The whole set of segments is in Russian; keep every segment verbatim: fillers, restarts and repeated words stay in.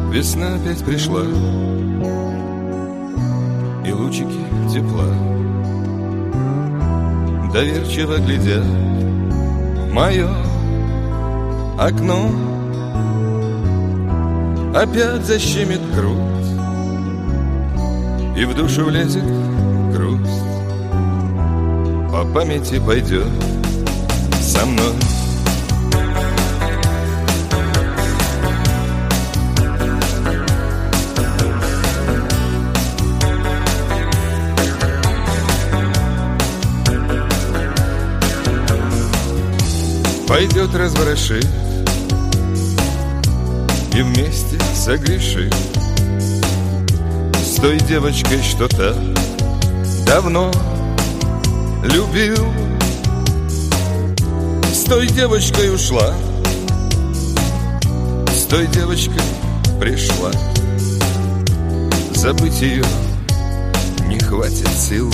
Весна опять пришла, и лучики тепла доверчиво глядят в мое окно. Опять защемит грудь, и в душу влезет грусть. По памяти пойдет со мной. Пойдет разворошит и вместе согрешит с той девочкой, что так давно любил. С той девочкой ушла, с той девочкой пришла. Забыть ее не хватит сил.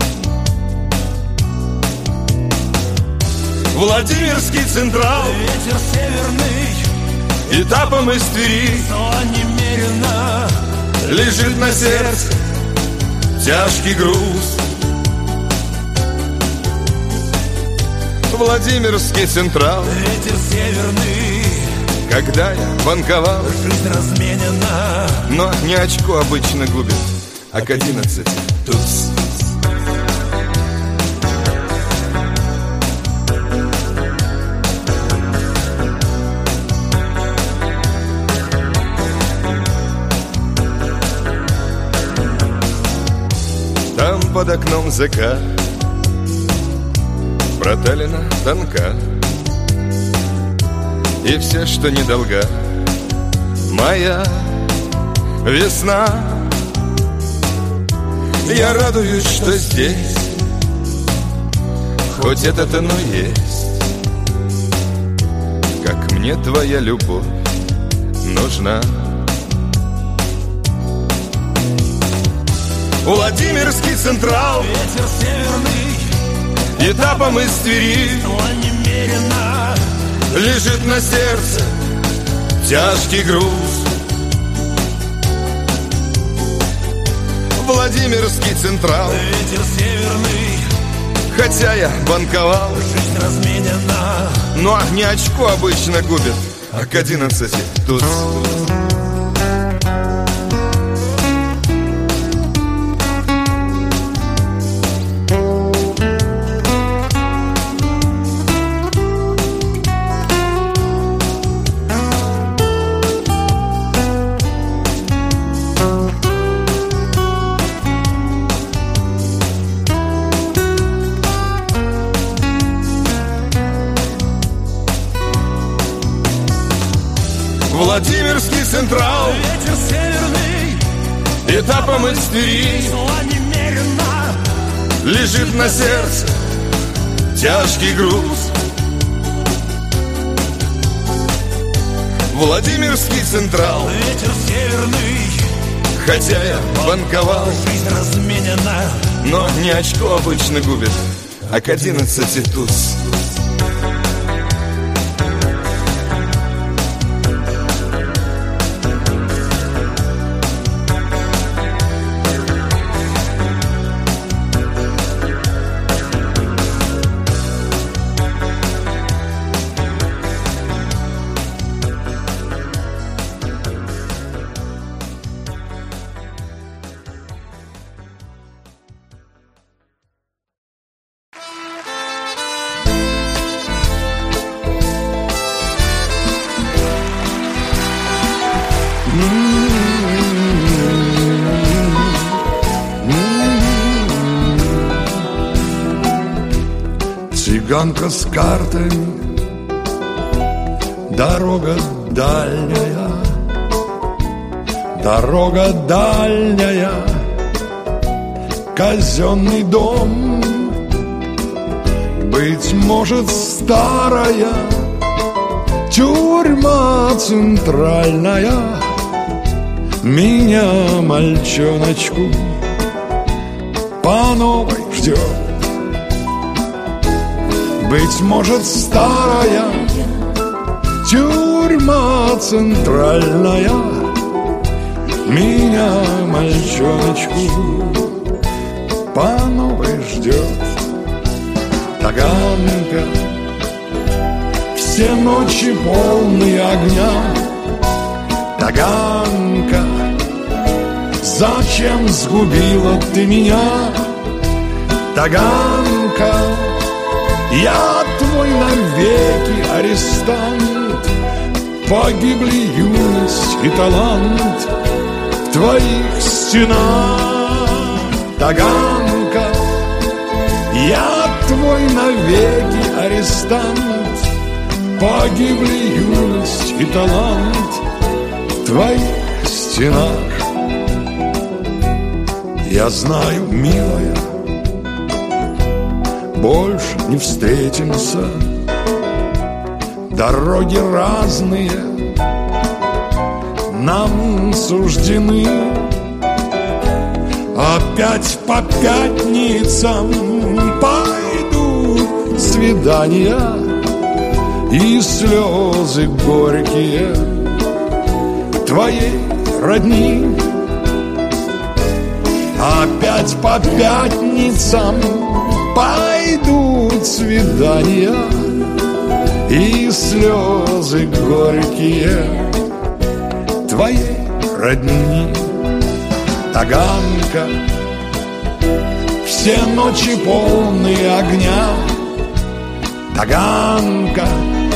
Владимирский Централ, ветер северный, этапом из Твери, но немерено лежит на сердце тяжкий груз. Владимирский Централ, ветер северный, когда я банковал, жизнь разменена, но не очко обычно губит, а к одиннадцати туз. Там под окном закат, проталина тонка, и все, что недолга, моя весна. Я радуюсь, что здесь хоть это-то, но есть. Как мне твоя любовь нужна. Владимирский Централ, ветер северный, этапом из Твери, но немерено лежит на сердце тяжкий груз. Владимирский Централ, ветер северный, хотя я банковал, жизнь разменена, но не очко обычно губит, а к одиннадцати туз. Владимирский Централ, ветер северный, этапом из Твери, но немерено лежит на сердце тяжкий груз. Владимирский Централ, ветер северный, хотя я банковал, жизнь разменена, но не очко обычно губит, а к одиннадцати туз. Цыганка с картами, дорога дальняя, дорога дальняя, казенный дом, быть может, старая тюрьма центральная меня, мальчоночку, по новой ждет. Быть может, старая тюрьма центральная меня, мальчоночку, по новой ждет Таганка. Все ночи полные огня, Таганка, зачем сгубила ты меня, Таганка? Я твой навеки арестант, погибли юность и талант в твоих стенах, Таганка. Я твой навеки арестант, погибли юность и талант в твоих стенах. Я знаю, милая, больше не встретимся, дороги разные нам суждены. Опять по пятницам пойдут свидания и слезы горькие твоей родни. Опять по пятницам пойдут свидания и слезы горькие твоей родни. Таганка, все ночи полные огня, Таганка,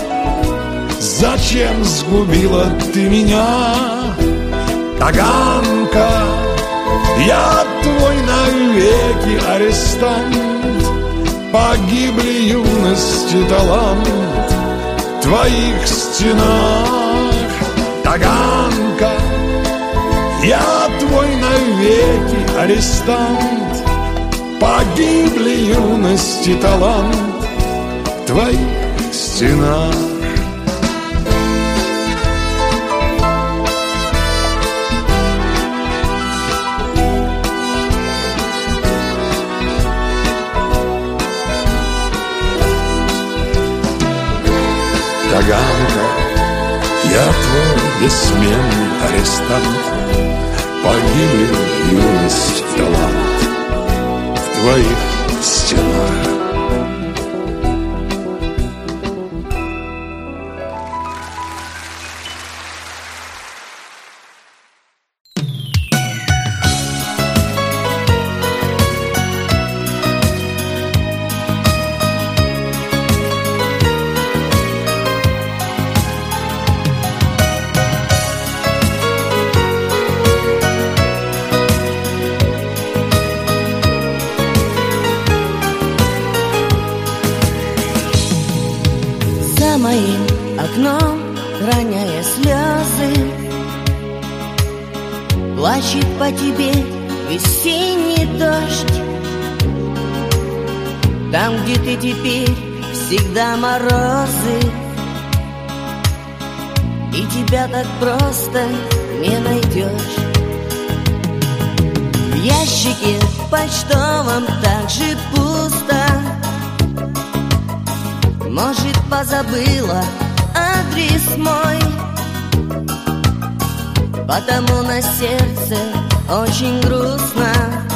зачем сгубила ты меня, Таганка? Я твой навеки арестант, погибли юность и талант в твоих стенах, Таганка. Я твой навеки арестант, погибли юность и талант в твоих стенах. Таганка, я твой бессменный арестант, погибли юность и талант в твоих стенах. Моим окном, роняя слезы, плачет по тебе весенний дождь. Там, где ты теперь, всегда морозы, и тебя так просто не найдешь. В ящике почтовом так же пусто. Может, позабыла адрес мой, потому на сердце очень грустно.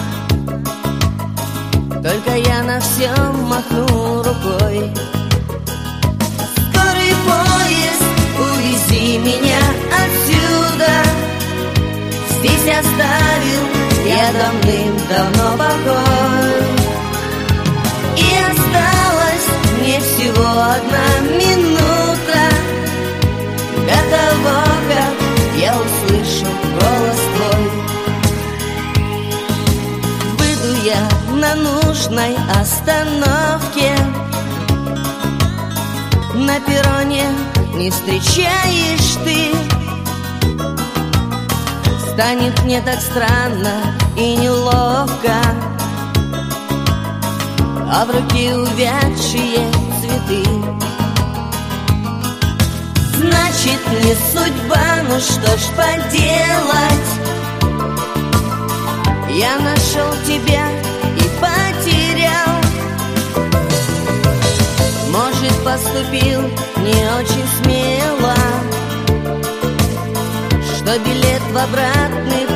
Только я на все махну рукой. Скорый поезд, увези меня отсюда. Здесь оставил я давным-давно покой. И осталось мне всего одна минута до того, как я услышу голос твой. Выйду я на нужной остановке, на перроне не встречаешь ты. Станет мне так странно и неловко, а в руке увядшие цветы. Значит, не судьба, ну что ж поделать. Я нашел тебя и потерял. Может, поступил не очень смело, что билет в обратный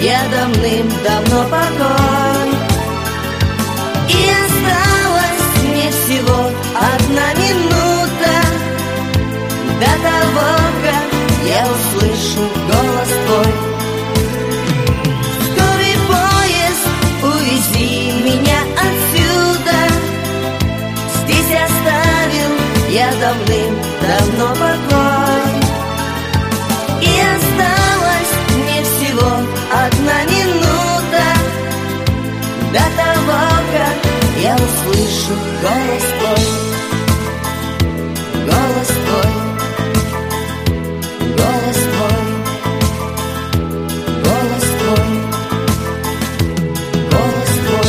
я давным-давно покой. И осталась мне всего одна минута до того, как я услышу голос твой. Скорый поезд, увези меня отсюда. Здесь оставил я давным-давно покой. И осталась мне всего одна минута до того, как я услышу голос твой. Голос твой. Голос твой. Голос твой. Голос твой.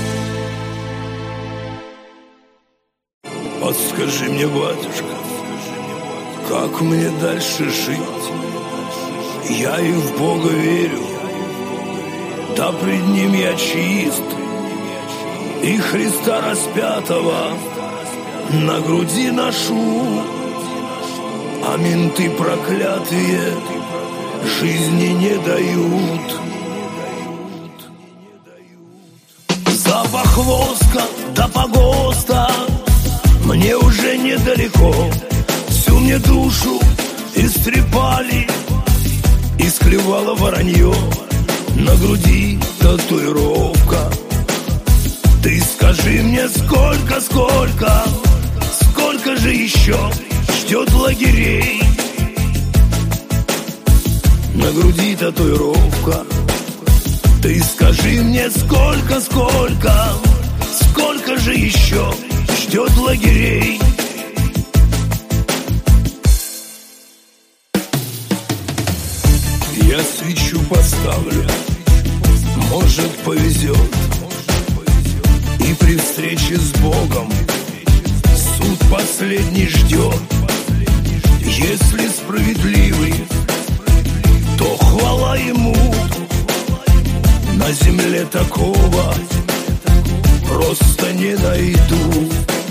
Подскажи мне, батюшка, как мне дальше жить? Я и в Бога верю, да пред Ним я чист, и Христа распятого на груди ношу, а менты проклятые жизни не дают. Запах воска до погоста мне уже недалеко. Всю мне душу истрепали, исклевало воронье, на груди татуировка. Ты скажи мне, сколько, сколько, сколько же еще ждет лагерей? На груди татуировка. Ты скажи мне, сколько, сколько, сколько же еще ждет лагерей? Я свечу поставлю, может повезет, и при встрече с Богом суд последний ждет. Если справедливый, то хвала Ему. На земле такого просто не найду.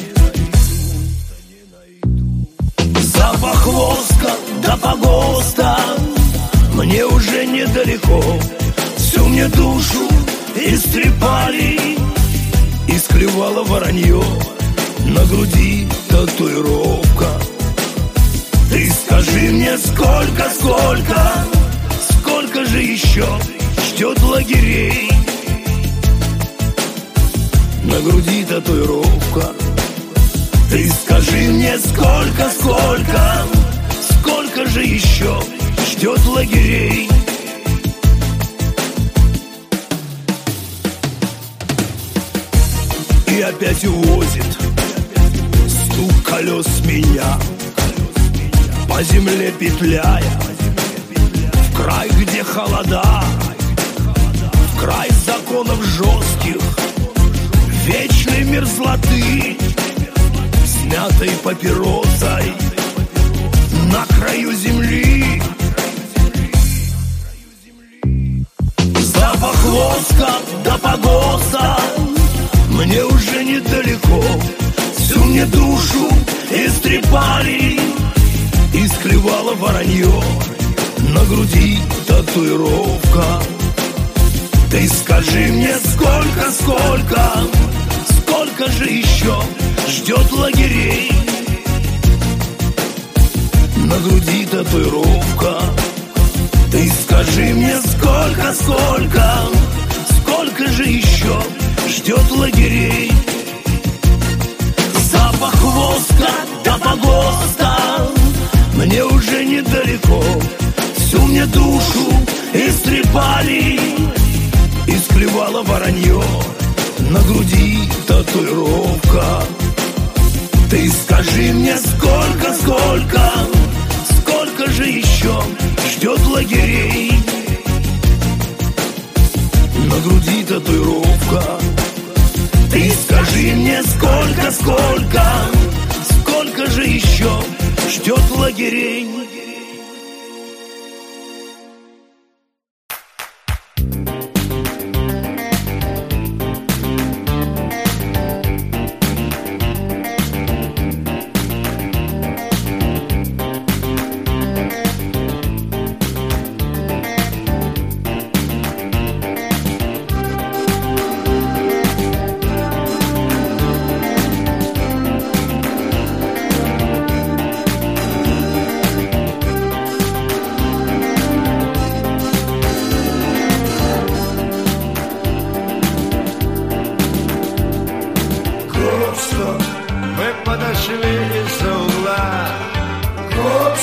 Запах воска до погоста мне уже недалеко. Всю мне душу истрепали, исклевало воронье, на груди татуировка. Ты скажи мне, сколько, сколько, сколько же еще ждет лагерей? На груди татуировка. Ты скажи мне, сколько, сколько, сколько же еще ждет лагерей? И опять увозит стук колес меня, по земле петляя, в край, где холода, в край законов жестких, вечной мерзлоты, смятой папиросой на краю земли. Запах воска до погоста мне уже недалеко. Всю мне душу истрепали, исклевало воронье, на груди татуировка. Ты скажи мне, сколько, сколько, сколько же еще ждет лагерей? На груди татуировка. Ты скажи мне, сколько, сколько, сколько же еще ждет лагерей? Запах воска до погоста мне уже недалеко. Всю мне душу истрепали, исклевало воронье, на груди татуировка. Ты скажи мне, сколько, сколько, сколько же еще ждет лагерей? На груди татуировка. Ты скажи мне, сколько, сколько, сколько же еще ждет лагерей?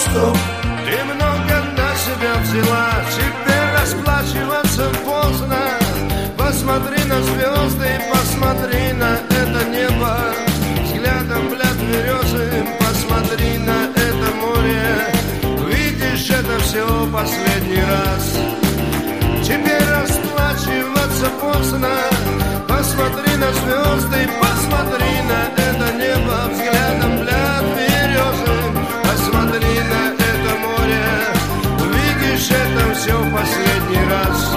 Гоп-стоп. Ты много на себя взяла, теперь расплачиваться поздно. Посмотри на звезды, посмотри на это небо. Взглядом взгляд березы, посмотри на это море. Видишь, это все последний раз. Теперь расплачиваться поздно. Посмотри на звезды, посмотри на это небо. Взглядом взгляд березы, посмотри на это море. Увидишь, это все последний раз.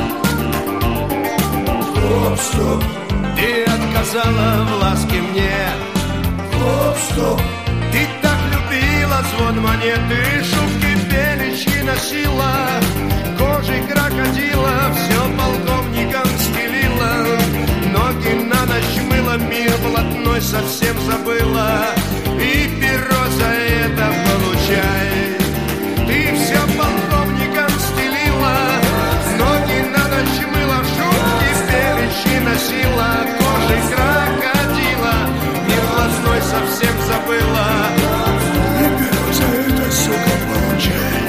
Гоп-стоп. Ты отказала в ласке мне. Гоп-стоп. Ты так любила звон монеты, шубки беличьи носила, кожей крокодила все полковникам стелила. Ноги на ночь мыла, мир блатной совсем забыла. И перо за это получай. Ты все полковникам стелила, ноги на ночь мыла, шубки беличьи носила, кожей крокодила, мир блатной совсем забыла. И перо за это, сука, получай.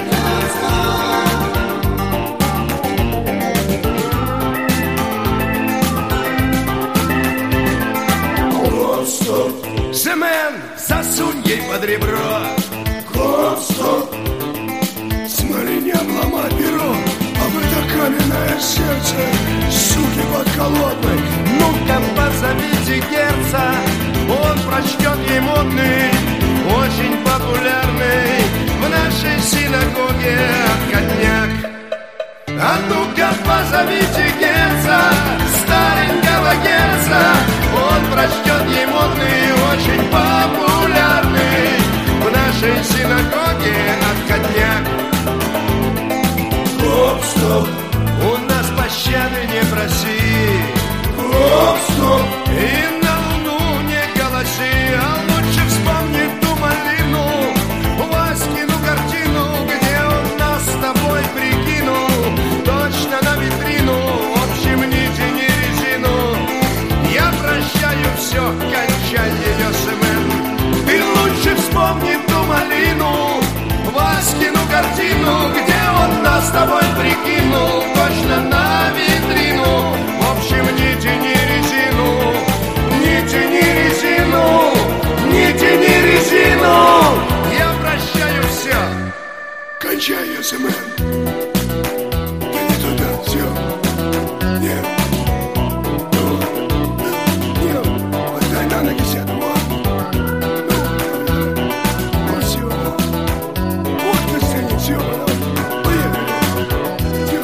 Семен, засунь ей под ребро. Гоп-стоп. Смотри, не обломай перо, об это каменное сердце, суки подколодной. Ну-ка, позовите герца, он прочтет ей модный, очень популярный в нашей синагоге отходняк. А ну-ка, позовите герца, старенького герца, он прочтет ей модный, очень популярный в нашей синагоге отходняк. Гоп-стоп. У нас пощады не проси. Гоп-стоп. И на луну не голоси, а лучше вспомни ту малину, Васькину картину, где он нас с тобой прикинул, точно на витрину, в общем, ни тяни резину. Я прощаю все, кончай ее, Семен. Ты лучше вспомни ту малину, Васькину картину, где он нас с тобой прикинул, точно на витрину. В общем, не тяни резину, не тяни резину, не тяни резину. Я прощаю все, кончай ее, Семен. Ты не туда, все. Нет. Нет. Вот дай на ноги сяду, вот. Ну, красиво, да. Вот на сцене, все, да. Поехали. Все.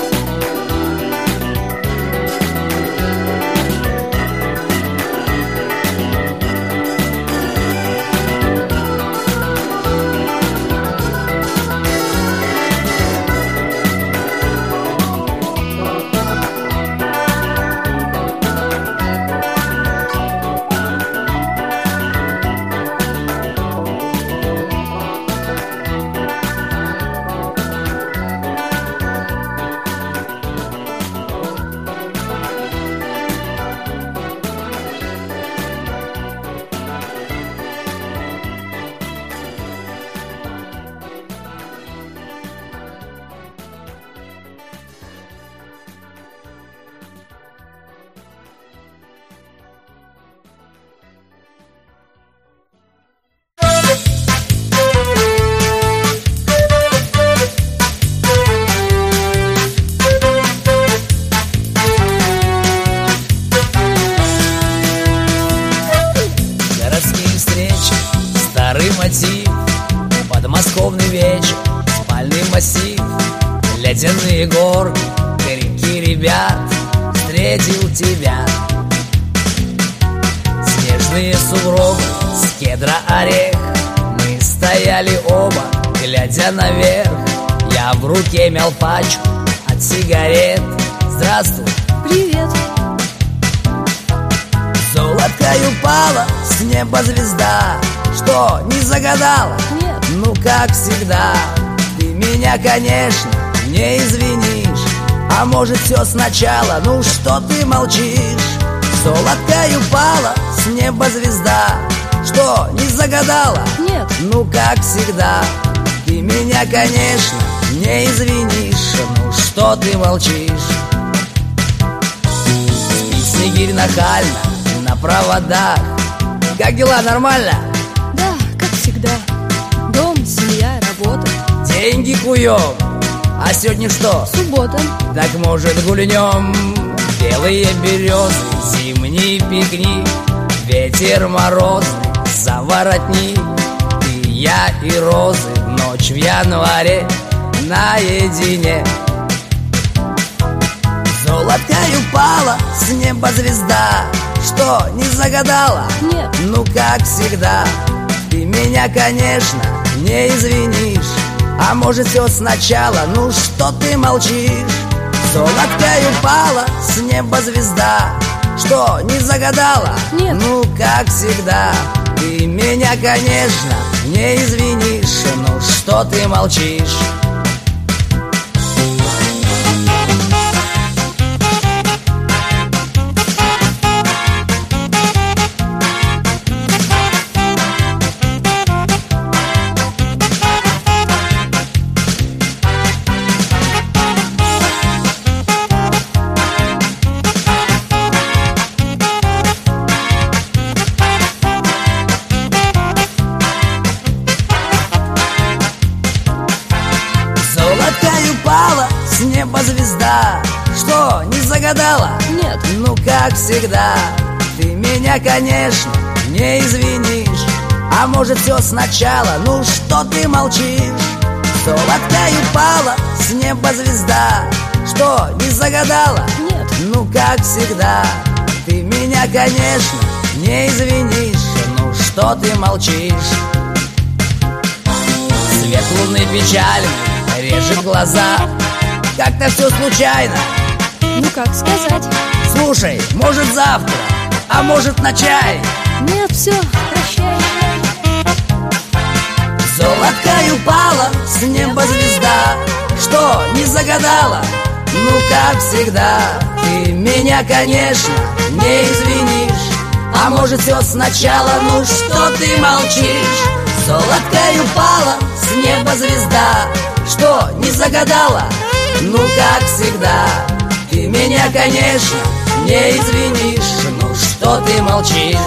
Подмосковный вечер, спальный массив, ледяные горки, крики ребят, встретил тебя. Снежные сугробы с кедра орех, мы стояли оба, глядя наверх. Я в руке мял пачку от сигарет. Здравствуй. Привет. Золоткой упала с неба звезда. Что, не загадала? Нет. Ну, как всегда, ты меня, конечно, не извинишь. А может, все сначала, ну что ты молчишь? Золоткой упала с неба звезда. Что, не загадала? Нет. Ну, как всегда, ты меня, конечно, не извинишь. Ну что ты молчишь? Спит снегирь нахально на проводах. Как дела, нормально? Да, как всегда. Дом, семья, работа. Деньги куем. А сегодня что? Суббота. Так может гульнем? Белые березы, зимний пикник, ветер морозный, за воротник. Ты, я и розы, ночь в январе наедине. Золоткой упала с неба звезда. Что, не загадала? Нет. Ну как всегда, ты меня, конечно, не извинишь. А может все сначала, ну что ты молчишь? Золоткой упала с неба звезда. Что, не загадала? Нет. Ну как всегда, ты меня, конечно, не извинишь. Ну что ты молчишь? С неба звезда. Что, не загадала? Нет. Ну как всегда, ты меня, конечно, не извинишь. А может все сначала, ну что ты молчишь? Золоткой упала с неба звезда. Что, не загадала? Нет. Ну как всегда, ты меня, конечно, не извинишь. Ну что ты молчишь? Свет луны печальный режет глаза. Как-то все случайно. Ну как сказать? Слушай, может завтра, а может на чай? Нет, все, прощай. Золоткой упала с неба звезда. Что, не загадала? Ну как всегда, ты меня, конечно, не извинишь. А может все сначала, ну что ты молчишь? Золоткой упала с неба звезда. Что, не загадала? Ну как всегда, ты меня, конечно, не извинишь. Ну что ты молчишь?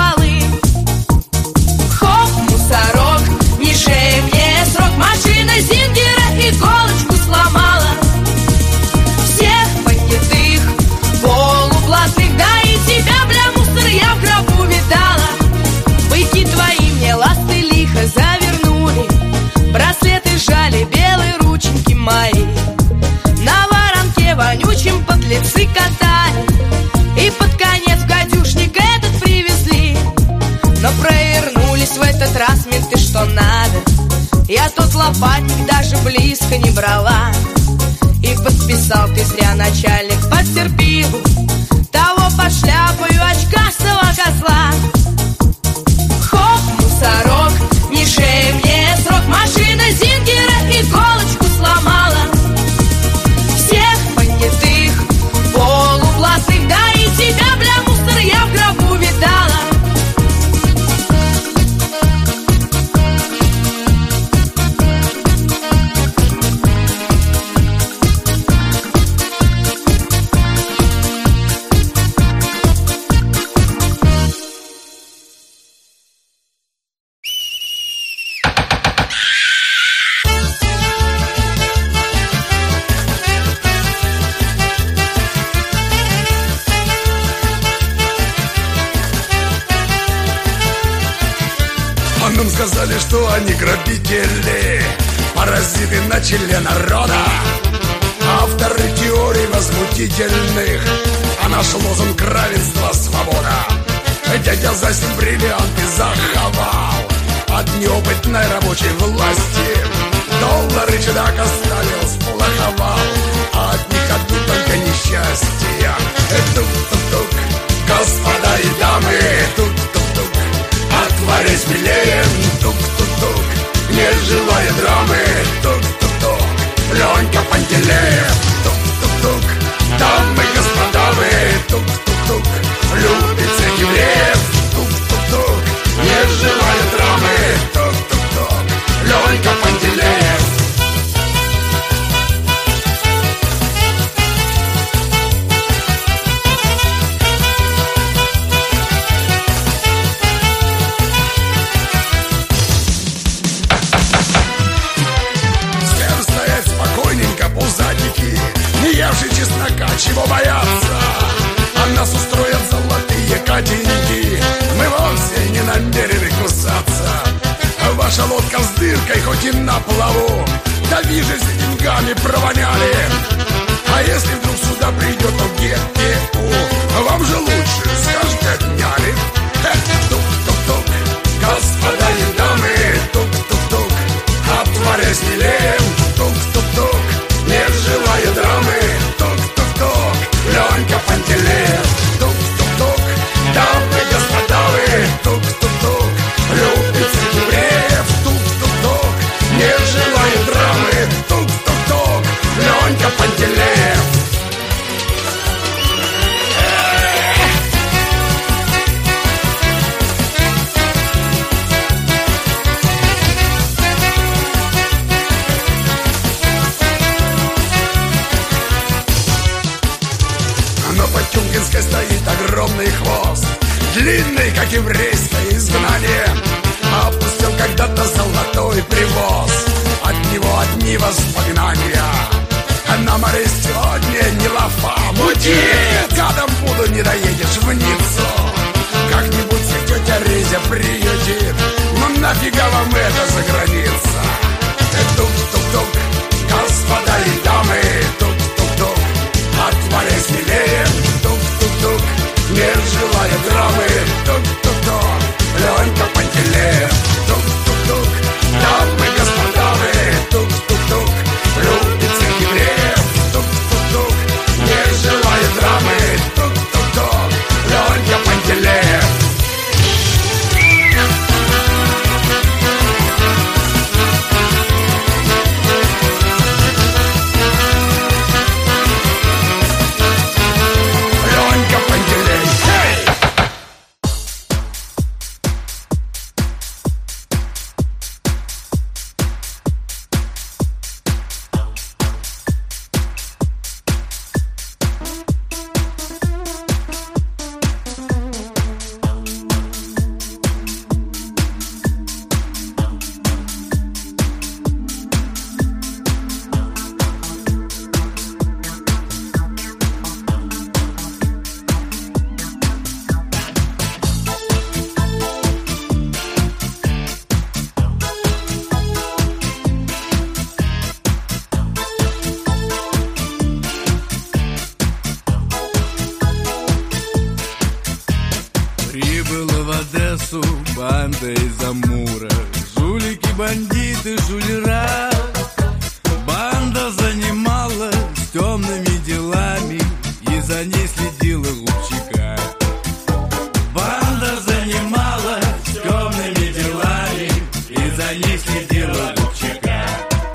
Грязные полы. Хоп, мусорок, не шей мне срок. Машина Я тот лопатник даже близко не брала. И подписал ты зря, начальник, потерпи того по шляпою очкастого козла. Хоп, мусорок, не шей мне срок. Машина Зингера иголочку сломала. Всех понятых, полублатных, да и тебя, бля, мусор, я в гробу видала. Нам сказали, что они грабители, паразиты на челе народа, авторы теорий возмутительных, а наш лозунг равенства, свобода. Дядя Застин бриллианты заховал от неопытной рабочей власти. Доллары чудак оставил, сплоховал, а от них одни только несчастья. Тук-тук-тук, господа и дамы, тук-тук-тук, отворись милее, тук-тук-тук, неживая драмы, тук-тук-тук, Ленька Пантелеев, тук-тук-тук, дамы, господа вы, тук-тук-тук, любит всех евреев, тук-тук-тук, неживая драмы, тук-тук-тук, Ленька Пантелеев. Не евший чеснока, чего бояться? А нас устроят золотые котенки. Мы вовсе не намерены кусаться. Ваша лодка с дыркой, хоть и на плаву, да вижу, с деньгами провоняли. А если вдруг сюда придет ГТУ, вам же лучше, скажете, отняли. Тук-тук-тук, господа и дамы, тук-тук-тук, отворяй смелее, тук-тук-тук, неживая драмы, тук-тук-тук, Ленька Пантелеев, тук-тук-тук, дамы, господа вы, тук-тук-тук, любит всех евреев, тук-тук-тук, неживая драмы, тук-тук-тук, Ленька Пантелеев. Стоит огромный хвост, длинный, как еврейское изгнание. Опустил когда-то золотой привоз, от него одни воспоминания. На море сегодня не лафа, мутит, гадом буду, не доедешь в Ниццу. Как-нибудь всех тетя Резя приютит, ну нафига вам это за граница? Тук-тук-тук, господа и дамы, тук-тук-тук, отворяй смелее, тук-тук-тук, неживая драмы, тук-тук-тук, Ленька Пантелеев, тук-тук-тук, дамы, господа вы, тук-тук-тук, любит всех евреев, тук-тук-тук, неживая драмы, тук-тук-тук, Ленька Пантелеев. Прибыла в Одессу банда из Амура. Жулики бандиты, шулера. Банда занималась темными делами, и за ней следила Губчака. Банда занималась темными делами, и за ней следила Губчака.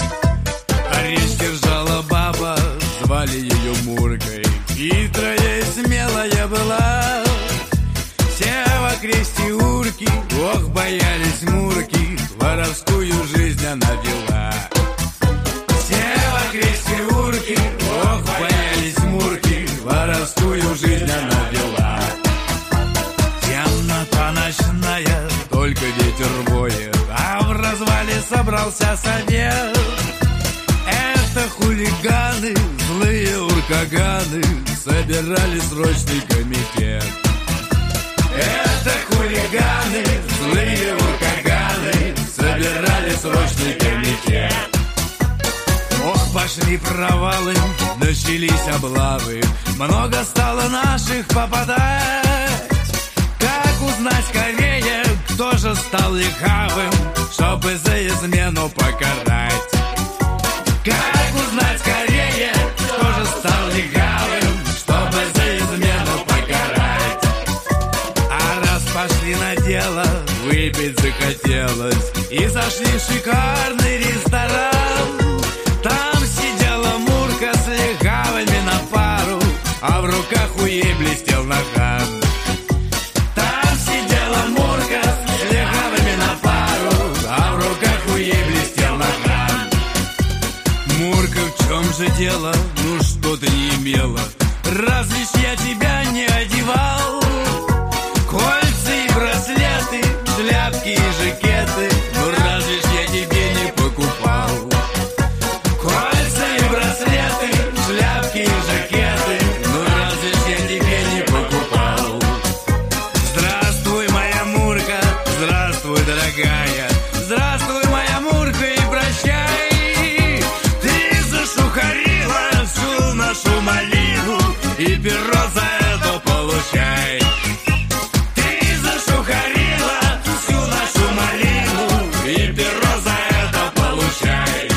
А речь держала баба, звали ее Муркой. Хитрая и смелая была. Все в окресте урки, ох, боялись Мурки, воровскую жизнь она вела. Все в окресте урки, ох, боялись Мурки, воровскую жизнь она вела. Темнота ночная, только ветер воет, а в развале собрался совет. Это хулиганы, злые уркаганы, собирали срочный комитет. Это хулиганы, злые уркаганы, собирали срочный комитет. Ох, пошли провалы, начались облавы, много стало наших попадать. Как узнать скорее, кто же стал лихавым, чтобы за измену покарать? Как узнать скорее, кто же стал лихавым, чтобы за измену покарать? А раз пошли на дело, выпить захотелось, и зашли в шикарный ресторан. Там сидела Мурка с лихавыми на пару, а в руках у ей блестел наган. Там сидела Мурка с лихавыми на пару, а в руках у ей блестел наган. Мурка, в чем же дело? Ну что ты не имела? Разве ж я тебя не одевал? Кольца и браслеты, шляпки и жакеты, ну разве ж я тебе не покупал? Кольца и браслеты, шляпки и жакеты, ну разве ж я тебе не покупал? Здравствуй, моя Мурка, здравствуй, дорогая, здравствуй, моя Мурка, и прощай. Ты зашухарила всю нашу малину, и перо за это получай. Ты зашухарила всю нашу малину, и перо за это получай.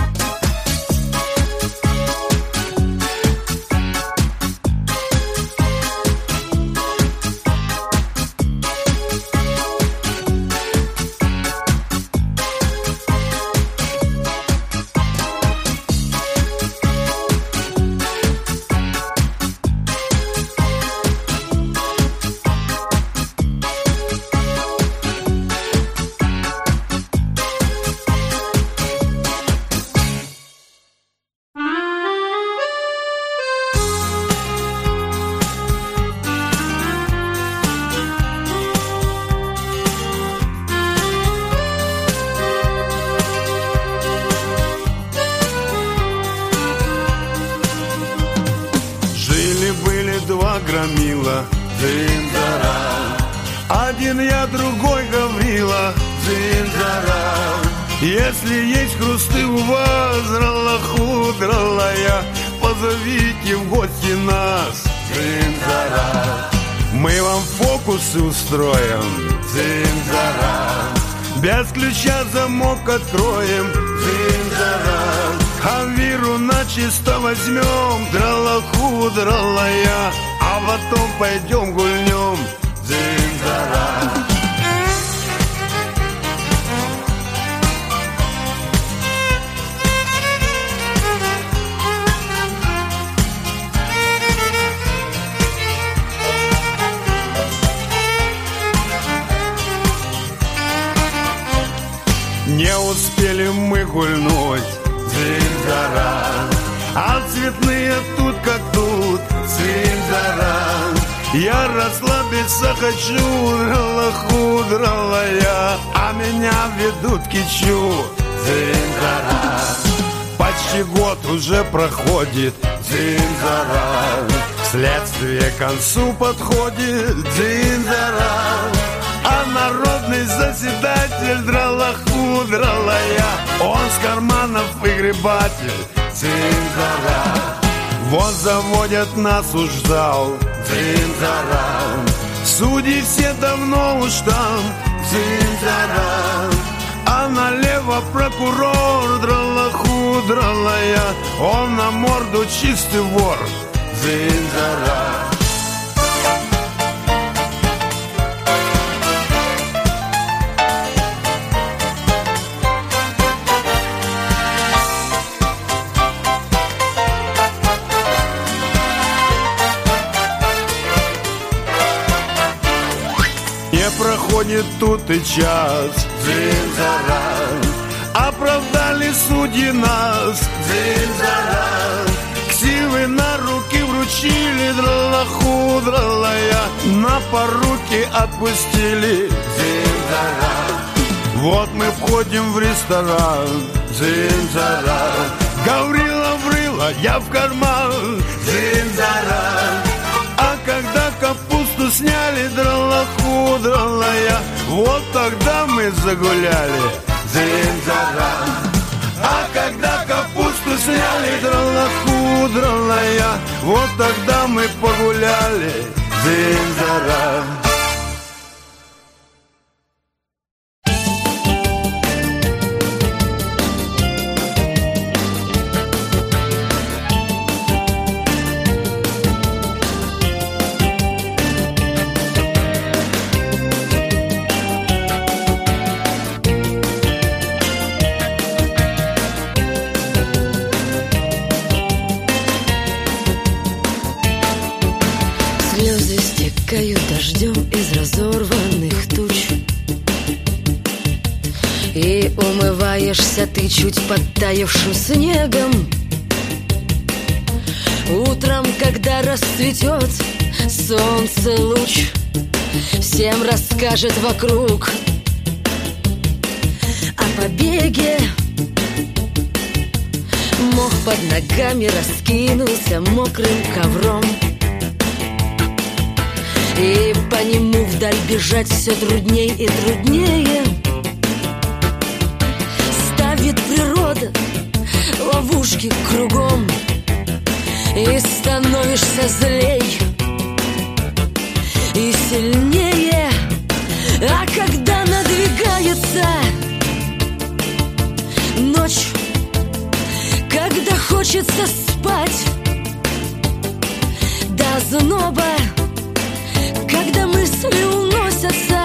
Жили-были два громила, дзынь-дзара. Один я, другой Гаврила, дзынь-дзара. Если есть хрусты у вас, драла-худрала-я, позовите в гости нас, дзынь-дзара. Мы вам фокусы устроим, дзынь-дзара. Без ключа замок откроем, дзынь-дзара. А виру начисто возьмем, драла-худрала-я, а потом пойдем гульнем, дзынь-дзара. Не успели мы гульнуть, дзынь-дзара, а цветные тут как тут, дзынь-дзара. Я расслабиться хочу, драла-худрала-я, а меня ведут к кичу, дзынь-дзара. Почти год уже проходит, дзынь-дзара. Следствие к концу подходит, дзынь-дзара. А народный заседатель, драла-худрала-я, он с карманов выгребатель, дзынь-дзара. Вот заводят нас уж в зал, дзынь-дзара. Судьи все давно уж там, дзынь-дзара. А а налево прокурор, дралаху, дралая, он на морду чистый вор. Зинзара. Не проходит тут и час, Зинзара. Оправдали судьи нас, Зинзара. Ксивы на руки вручили, дралаху, дралая, на поруки отпустили, Зинзара. Вот мы входим в ресторан, Зинзара. Гаврила врыла, я в карман, Зинзара. А когда капусту сняли, дралаху, дралая, вот тогда мы загуляли, Зинзара. А когда капусту сняли, дралаху, дралая, вот тогда мы погуляли, Зинзара. Дождем из разорванных туч, и умываешься ты чуть подтаявшим снегом. Утром, когда расцветет солнце луч, всем расскажет вокруг о побеге. Мох под ногами раскинулся мокрым ковром, и по нему вдаль бежать все трудней и труднее. Ставит природа ловушки кругом, и становишься злей и сильнее. А когда надвигается ночь, когда хочется спать до зноба, когда мысли уносятся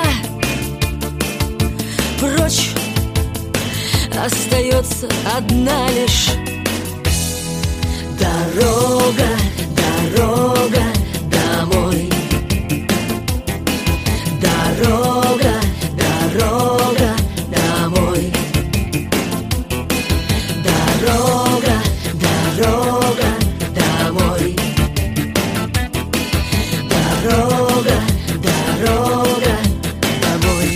прочь, остается одна лишь дорога, дорога домой. Дорога, дорога домой. Дорога, дорога домой. Дорога, дорога домой.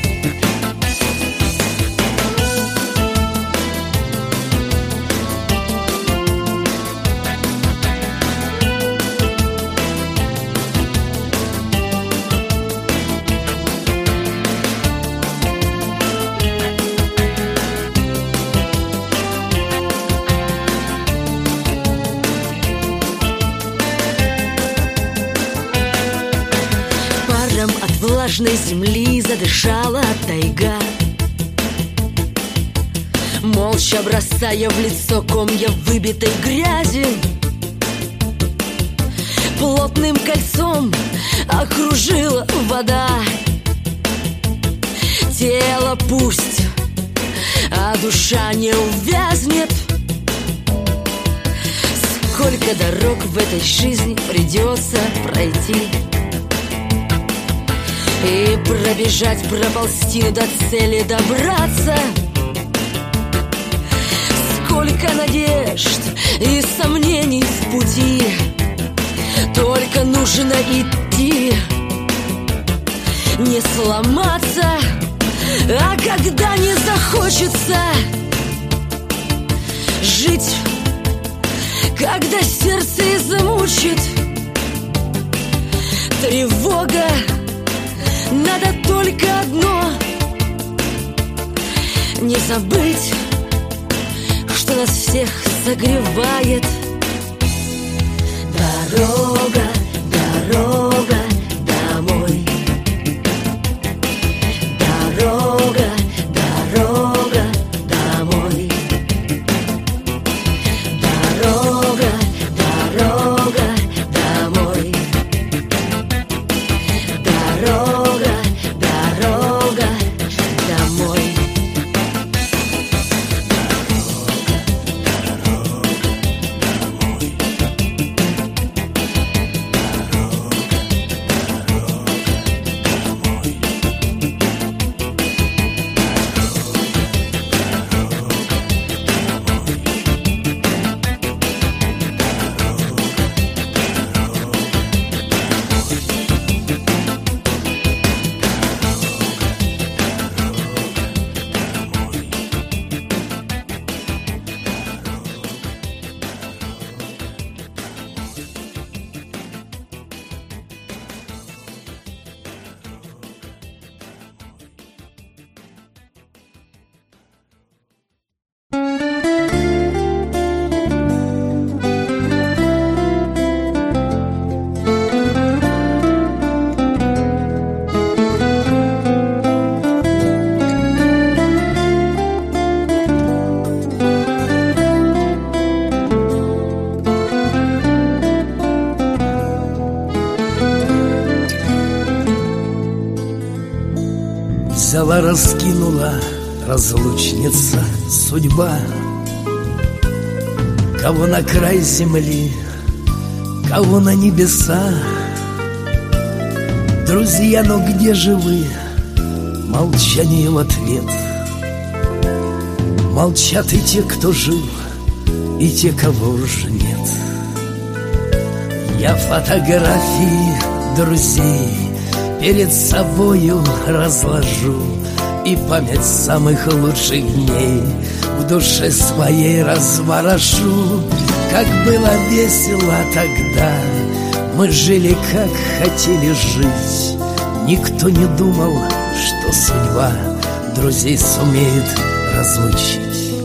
От влажной земли задышала тайга, молча бросая в лицо комья выбитой грязи. Плотным кольцом окружила вода тело пусть, а душа не увязнет. Сколько дорог в этой жизни придется пройти и пробежать, проползти, до цели добраться. Сколько надежд и сомнений в пути, только нужно идти, не сломаться. А когда не захочется жить, когда сердце измучит тревога, надо только одно — не забыть, что нас всех согревает дорога, дорога домой. Дорога, дорога Взяла, раскинула разлучница судьба. Кого на край земли, кого на небеса. Друзья, но где же вы? Молчание в ответ. Молчат и те, кто жил, и те, кого уже нет. Я фотографии друзей перед собою разложу, и память самых лучших дней в душе своей разворошу. Как было весело тогда, мы жили, как хотели жить. Никто не думал, что судьба друзей сумеет разлучить.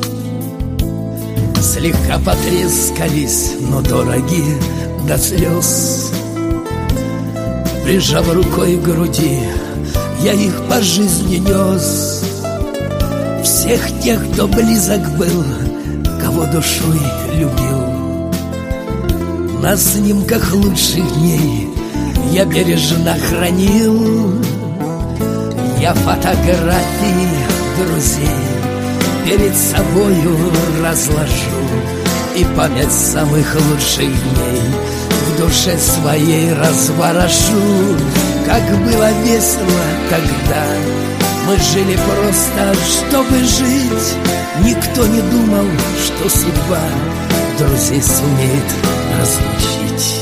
Слегка потрескались, но дороги до слез. Прижав рукой к груди, я их по жизни нес. Всех тех, кто близок был, кого душой любил. На снимках лучших дней я бережно хранил. Я фотографии друзей перед собою разложу, и память самых лучших дней в душе своей разворошу. Как было весело тогда, мы жили просто, чтобы жить. Никто не думал, что судьба друзей сумеет разлучить.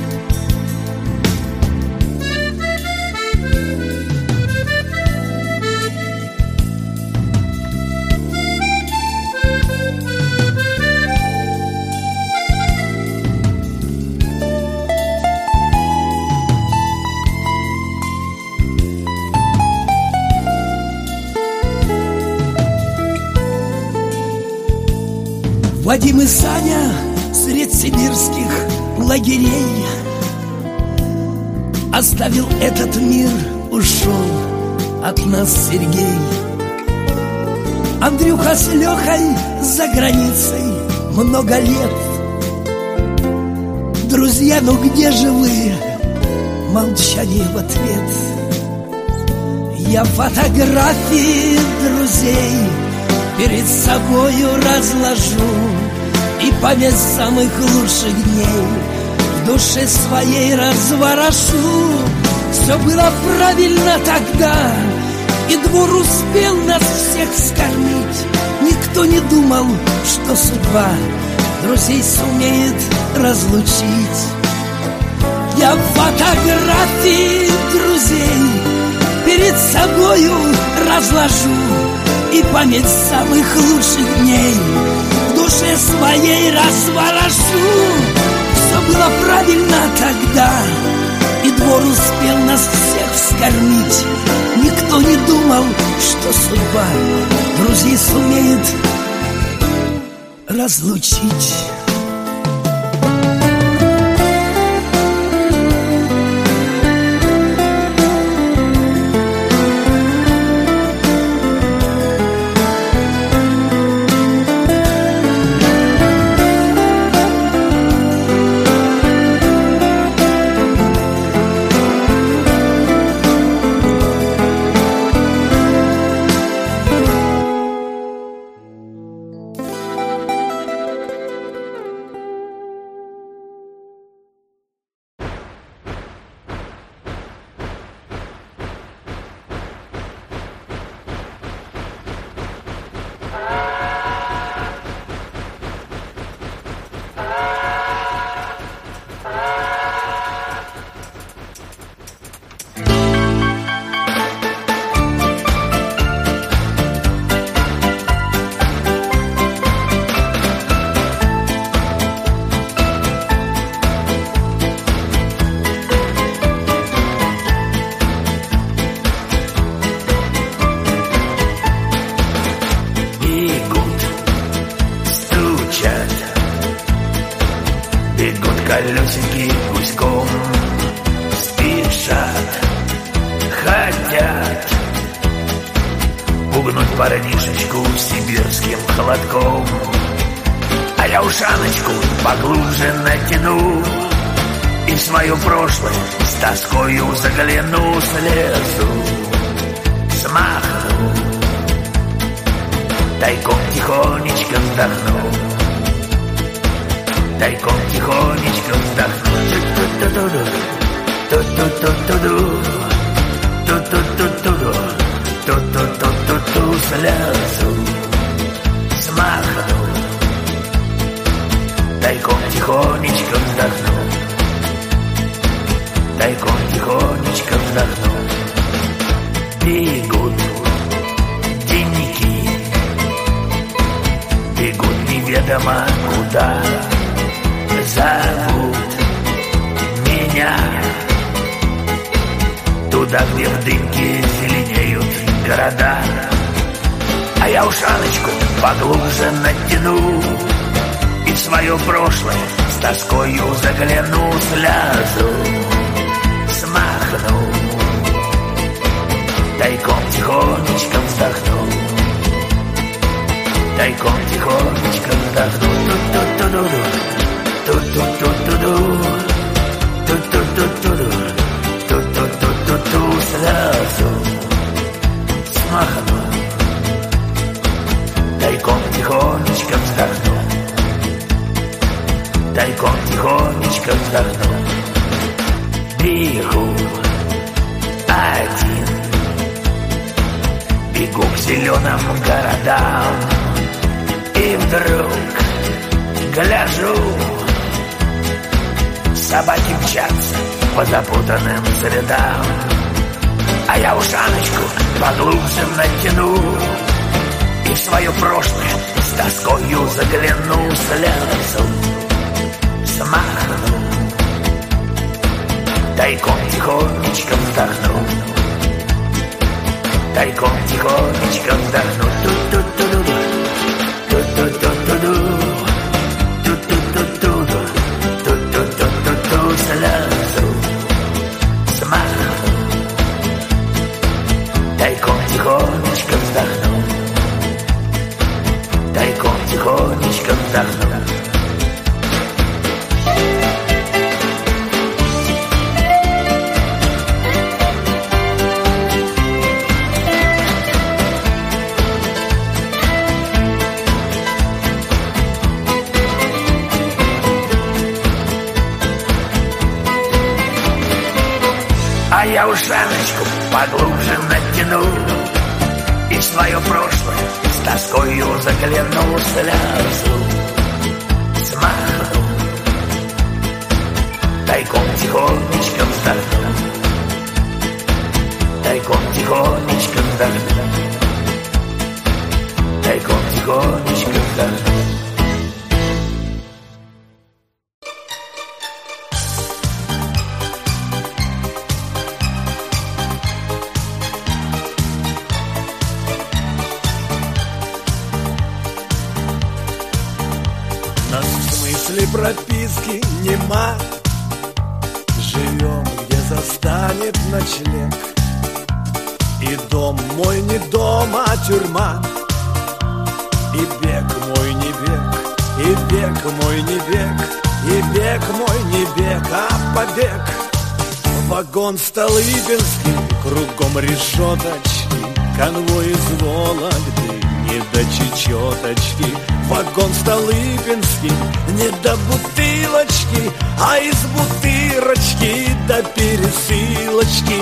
Вадим и Саня средь сибирских лагерей. Оставил этот мир, ушел от нас Сергей. Андрюха с Лехой за границей много лет. Друзья, ну где же вы? Молчание в ответ. Я фотографии друзей перед собою разложу, и память самых лучших дней в душе своей разворошу. Все было правильно тогда, и двор успел нас всех вскормить. Никто не думал, что судьба друзей сумеет разлучить. Я фотографии друзей перед собою разложу, и память самых лучших дней в душе своей разворошу. Все было правильно тогда, и двор успел нас всех вскормить. Никто не думал, что судьба друзей сумеет разлучить. Колесики гуськом спешат, хотят пугнуть парнишечку сибирским холодком. А я ушаночку поглубже натяну и в свое прошлое с тоскою загляну, слезу с маха тайком тихонечко вздохнул, тайком тихонечко вздохнул. Ту-ту-ту-ту-ду, ту-ту-ту-ту-ду, ту-ту-ту-ту-ту, слезу смахнул, тайком тихонечко вздохнул, тайком тихонечко вздохнул. Бегут денники, бегут неведомо куда, зовут меня туда, где в дымке зеленеют города. А я ушаночку поглубже натяну и в свое прошлое с тоскою загляну, слезу смахну, тайком тихонечко вздохну, тайком тихонечко вздохну. Ту-ту-ту-ту-ду, ту-ту-ту-ту-ду, ту-ту-ту-ту-ту, сразу смахну, тайком тихонечко вздохну, тайком тихонечко вздохну. Бегу один, бегу к зеленым городам, и вдруг гляжу, собаки мчатся по запутанным следам, а я ушаночку поглубже натяну и в свое прошлое с тоскою загляну, слезу смахну, тайком тихонечко вздохну, тайком тихонечко вздохну. Ту-ту-ту-ду, ту-ту-ту-ту-ду, ту-ту-ту-ту-ду, ту-ту-ту-ту-ту, слезу смахну, тайком тихонечко вздохну, тайком тихонечко вздохну. А я ушаночку поглубже натяну и в свое прошлое с тоскою загляну, слезу смахну, тайком тихонечко вздохну, тайком тихонечко вздохну, тайком тихонечко вздохну. Прописки нема, живем, где застанет ночлег. И дом мой не дом, а тюрьма. И бег мой не бег, и бег мой не бег, и бег мой не бег, а побег. Вагон Столыпинский, кругом решеточки, конвой из Вологды, не до чечеточки. Вагон Столыпинский, не до бутылочки, а из бутырочки до пересылочки.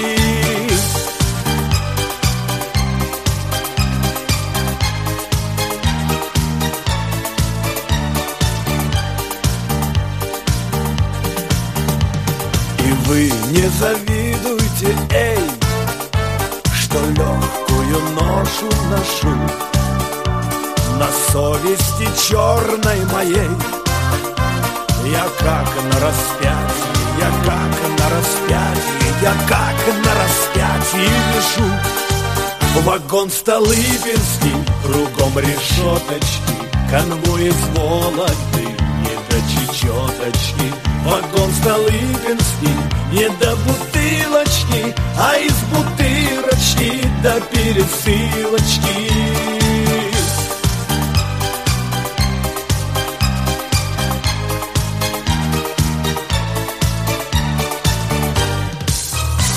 И вы не завидуйте, эй, что легкую ношу ношу на совести черной моей. Я как на распятии, я как на распятии, я как на распятии вишу. Вагон Столыпинский, кругом решеточки, конвой из Вологды, не до чечеточки. Вагон Столыпинский, не до бутылочки, а из бутырочки до пересылочки.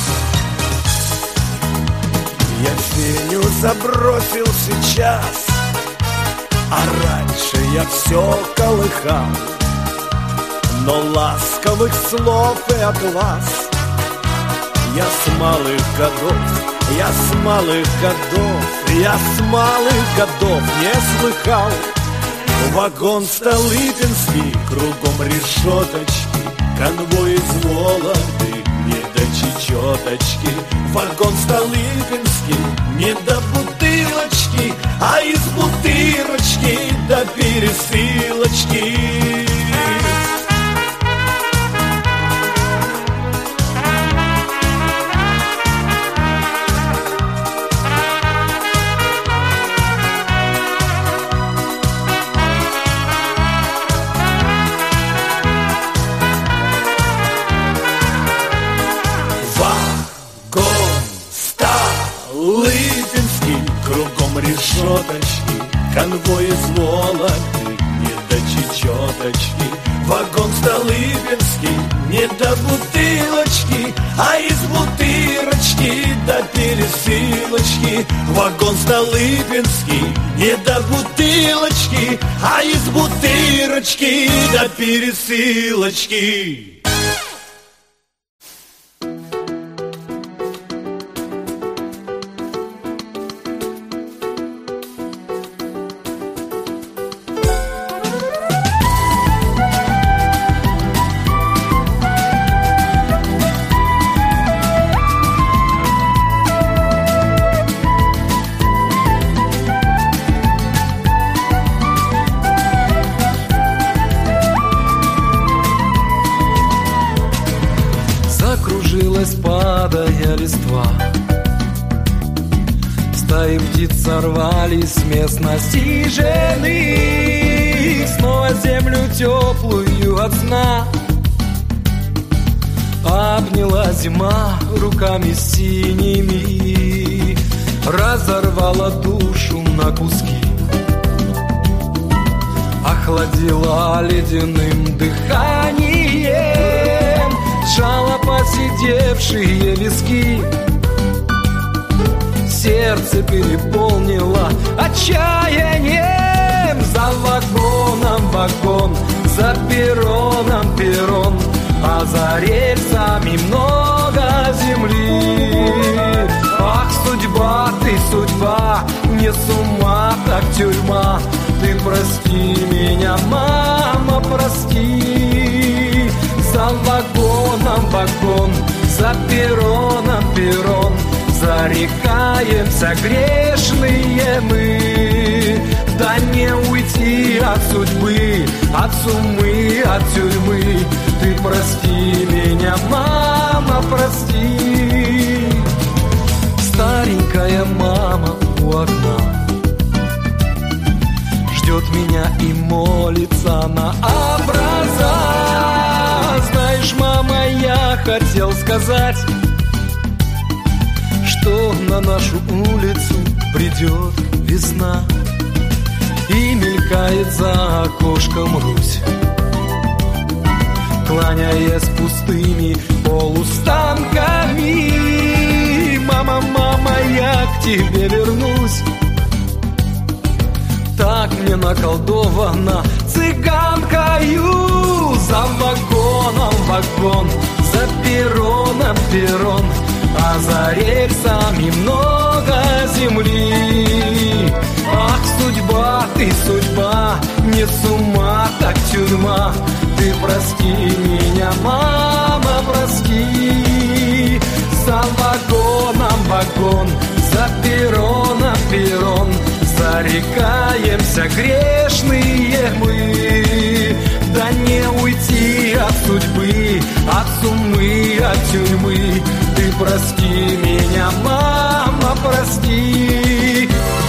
Я Феню забросил сейчас, А раньше я все колыхал, но ласковых слов и от вас я с малых годов, я с малых годов, я с малых годов не слыхал. Вагон Столыпинский, кругом решеточки, конвой из Вологды, не до чечеточки. Вагон Столыпинский, не до бутылочки, а из бутырочки до пересылочки. Решеточки, конвой из Вологды, не до чечеточки. Вагон Столыпинский, не до бутылочки, а из бутырочки до пересылочки. Вагон Столыпинский, не до бутылочки, а из бутырочки до пересылочки. Падая листва, стаи птиц сорвались с мест насиженных, снова землю теплую от сна обняла зима руками синими, разорвала душу на куски, охладила ледяным дыханием, сжала посидевшие виски. Сердце переполнило отчаянием. За вагоном вагон, за перроном перрон, а за рельсами много земли. Ах, судьба, ты судьба, не с ума, так тюрьма. Ты прости меня, мама, прости. За вагоном вагон, за перроном перрон, зарекаемся грешные мы. Да не уйти от судьбы, от сумы, от тюрьмы. Ты прости меня, мама, прости. Старенькая мама у окна ждет меня и молится на образа. Знаешь, мама, я хотел сказать, что на нашу улицу придет весна, и мелькает за окошком Русь, кланяясь пустыми полустанками. Мама, мама, я к тебе вернусь. Так мне наколдована цыганкою. За вагоном вагон, за перроном перрон, а за рельсами много земли. Ах, судьба, ты судьба, не с ума, так тюрьма. Ты прости меня, мама, прости. За вагоном вагон, за перроном перрон, зарекаемся грешные мы. Да не уйти от судьбы, от сумы, от тюрьмы. Ты прости меня, мама, прости.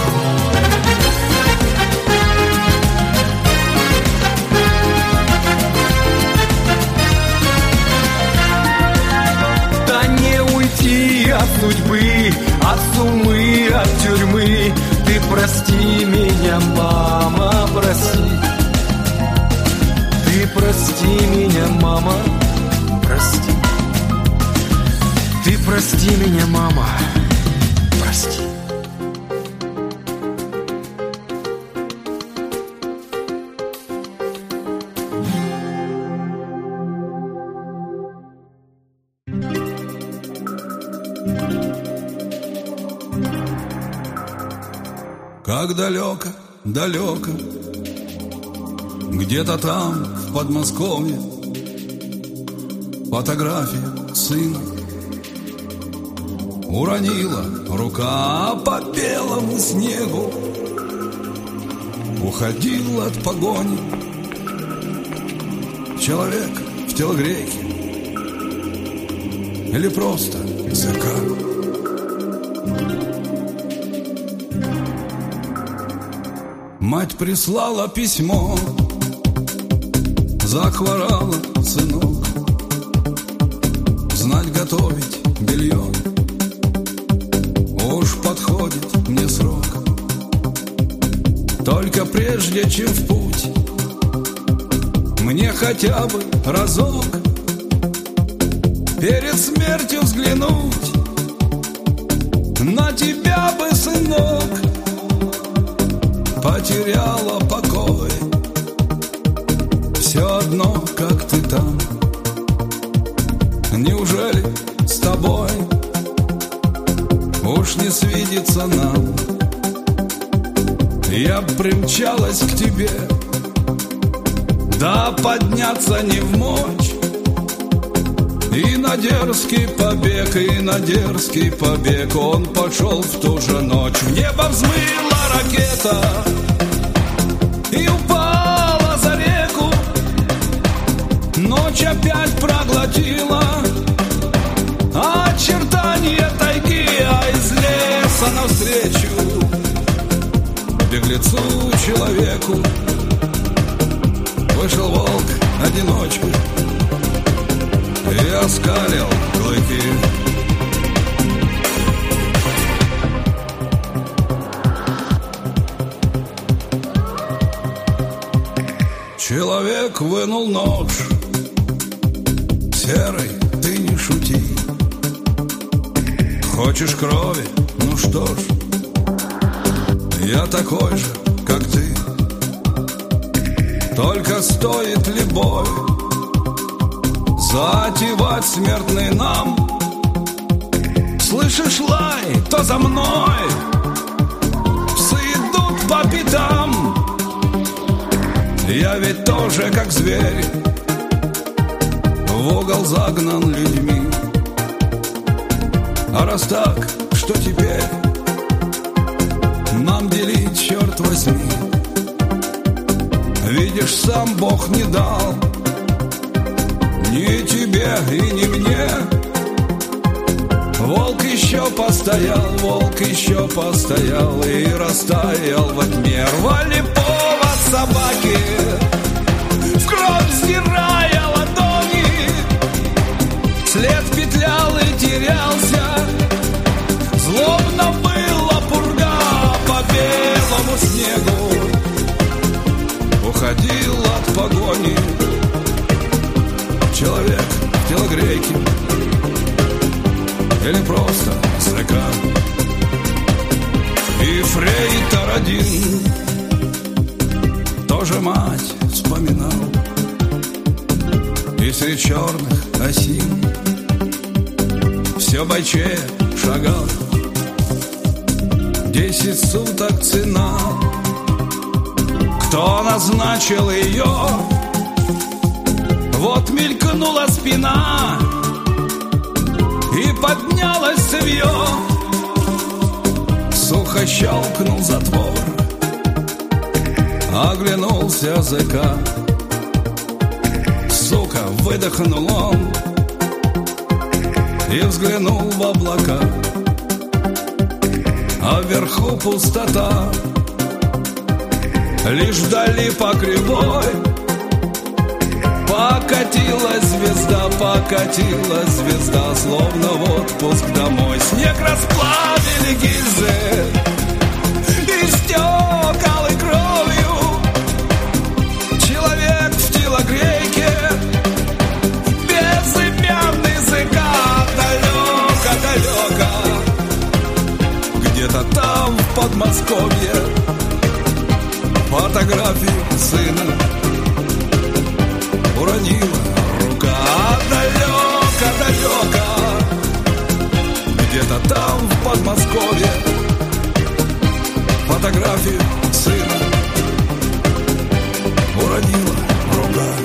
Да не уйти от судьбы, от сумы, от тюрьмы. Ты прости меня, мама, прости. Ты прости меня, мама, прости. Ты прости меня, мама, прости. Как далеко, далеко, где-то там, в Подмосковье, фотография сына уронила рука по белому снегу. Уходил от погони человек в телогрейке или просто закат. Мать прислала письмо, захворала сынок, знать готовить белье, уж подходит мне срок. Только прежде чем в путь, мне хотя бы разок перед смертью взглянуть на тебя бы, сынок. Потеряла покой, все одно, как ты там. Неужели с тобой уж не свидится нам? Я примчалась к тебе, да подняться не вмочь. И на дерзкий побег, и на дерзкий побег он пошел в ту же ночь. В небо взмыла ракета и упала за реку. Ночь опять проглотила очертания тайги, а из леса навстречу беглецу человеку вышел волк-одиночка и оскалил клыки. Человек вынул нож. Серый, ты не шути. Хочешь крови? Ну что ж, я такой же, как ты. Только стоит ли бой затевать смертный нам? Слышишь лай, то за мной псы идут по пятам. Я ведь тоже, как зверь, в угол загнан людьми. А раз так, что теперь нам делить, черт возьми? Видишь, сам Бог не дал ни тебе и ни мне. Волк еще постоял, волк еще постоял и растаял во тьме. Рвали повод собаки, в кровь сдирая ладони. След петлял и терялся, злобно была пурга по белому снегу. Уходил от погони человек в телогрейке или просто зэка. И фрейтор один тоже мать вспоминал, и среди черных осин все бойче шагал. Десять суток цена, кто назначил ее? Вот мелькнула спина и поднялось цевье. Сухо щелкнул затвор, оглянулся зэка. Сука, выдохнул он и взглянул в облака. А вверху пустота, лишь вдали по кривой покатилась звезда, покатилась звезда, словно в отпуск домой. Снег расплавили гильзы, истекал и кровью. Человек в телогрейке, безымянный зэка. Далеко, далеко, где-то там в Подмосковье, фотографии сына уронила рука. Далеко, далеко, где-то там в Подмосковье, фотографии фотографии сына уронила в руках.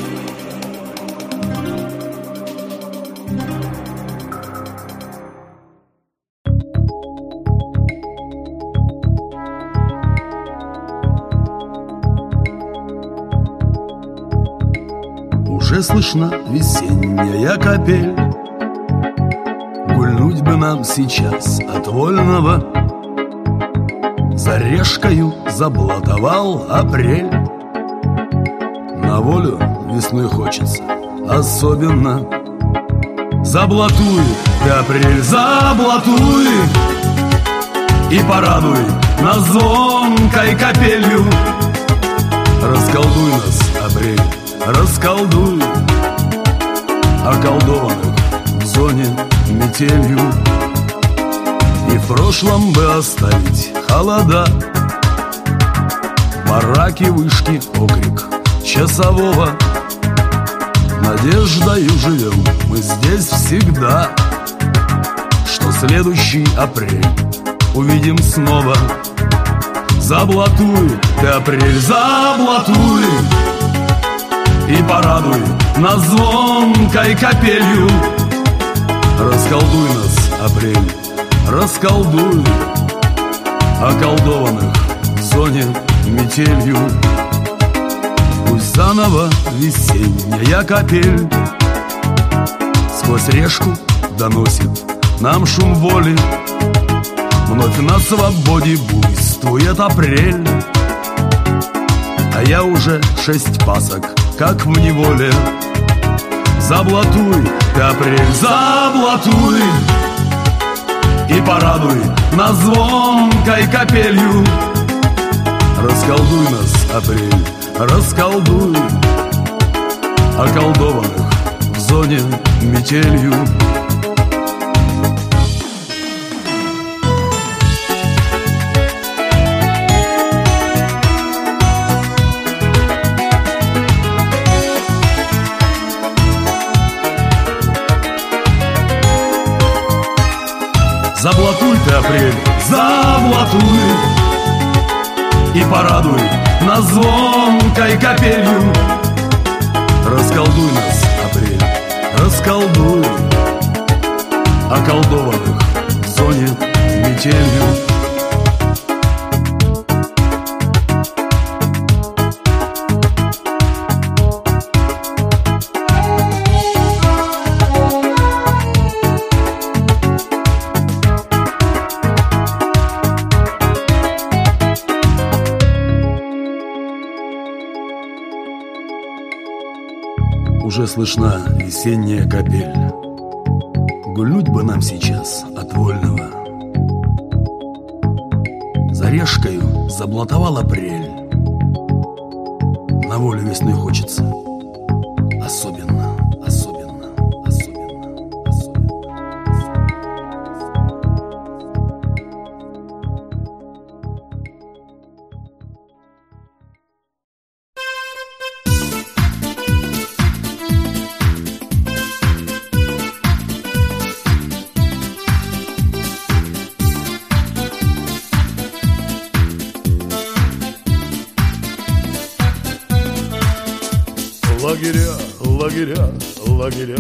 Уже слышна весенняя капель. Гульнуть бы нам сейчас от вольного. За решкою заблатовал апрель. На волю весной хочется особенно. Заблатуй ты, апрель, заблатуй и порадуй нас звонкой капелью. Расколдуй нас, апрель, расколдуй околдованных в зоне метелью. И в прошлом бы оставить холода, бараки, вышки, окрик часового. Надеждою живем мы здесь всегда, что следующий апрель увидим снова. Заблатуй ты, апрель, заблатуй и порадуй нас звонкой капелью. Расколдуй нас, апрель, расколдуй околдованных в зоне метелью. Пусть заново весенняя капель сквозь решку доносит нам шум воли. Вновь на свободе буйствует апрель, а я уже шесть пасок, как в неволе. Заблатуй ты, апрель, заблатуй и порадуй нас звонкой капелью. Расколдуй нас, апрель, расколдуй околдованных в зоне метелью. Заблатуй ты, апрель, заблатуй и порадуй нас звонкой капелью. Расколдуй нас, апрель, расколдуй околдованных в зоне метелью. Уже слышна весенняя капель. Гульнуть бы нам сейчас от вольного. За решкою заблатовал апрель. На волю весной хочется особенно, особенно, особенно, особенно. Лагеря, лагеря, лагеря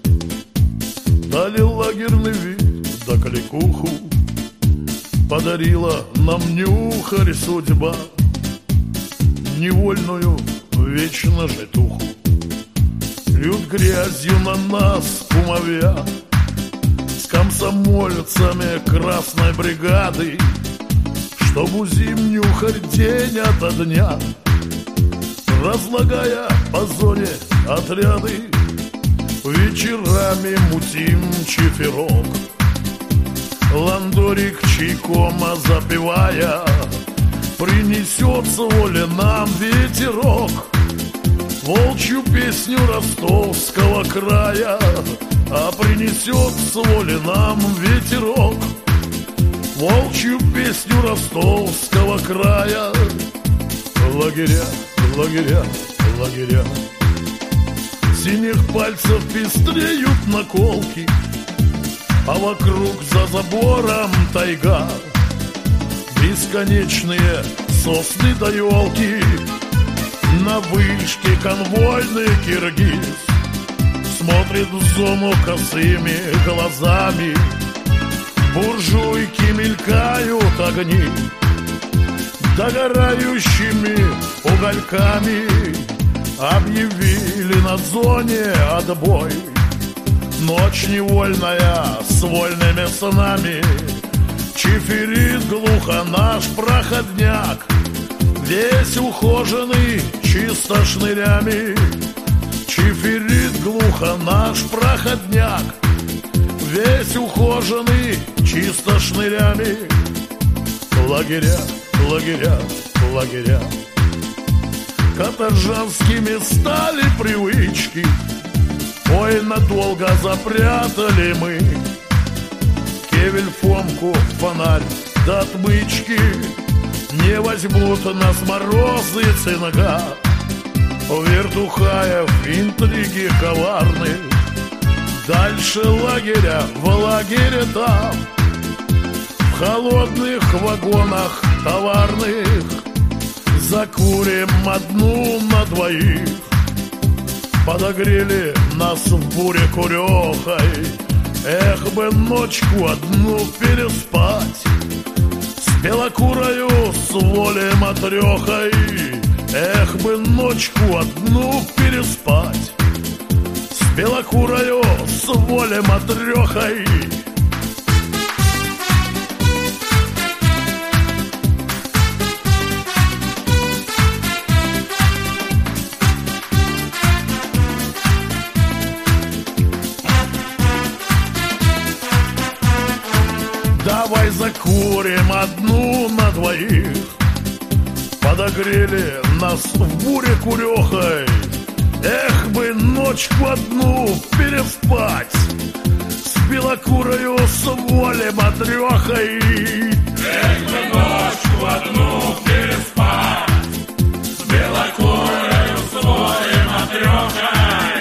дали лагерный вид да кликуху. Подарила нам нюхарь судьба невольную вечно житуху. Льют грязью на нас кумовья с комсомольцами красной бригады, чтоб узим нюхарь день ото дня, разлагая по зоне отряды. Вечерами мутим чиферок, ландорик чайкома запивая, принесет с воли нам ветерок волчью песню ростовского края. А принесет с воли нам ветерок волчью песню ростовского края. Лагеря, лагеря, лагеря, синих пальцев пестреют наколки, а вокруг за забором тайга. бесконечные сосны да елки. На вышке конвойный киргиз смотрит в зону косыми глазами. Буржуйки мелькают огни догорающими угольками. Объявили на зоне отбой. Ночь невольная с вольными снами. Чиферит глухо наш проходняк, весь ухоженный чисто шнырями. Чиферит глухо наш проходняк, весь ухоженный чисто шнырями. Лагеря, лагеря, лагеря, каторжанскими стали привычки. Ой, надолго запрятали мы Кевель, Фомку, фонарь да отмычки. Не возьмут нас морозы цинга, вертухаев, интриги коварны. Дальше лагеря, в лагере там, в холодных вагонах товарных закурим одну на двоих. Подогрели нас в буре курехой, эх бы ночку одну переспать. С белокурою, с волей матрехой, эх бы ночку одну переспать. С белокурою, с волей матрехой. Давай закурим одну на двоих. Подогрели нас в буре курехой, эх бы ночку одну переспать. С белокурою, с волей матрехой. Эх бы ночку одну переспать. С белокурою, с волей матрехой.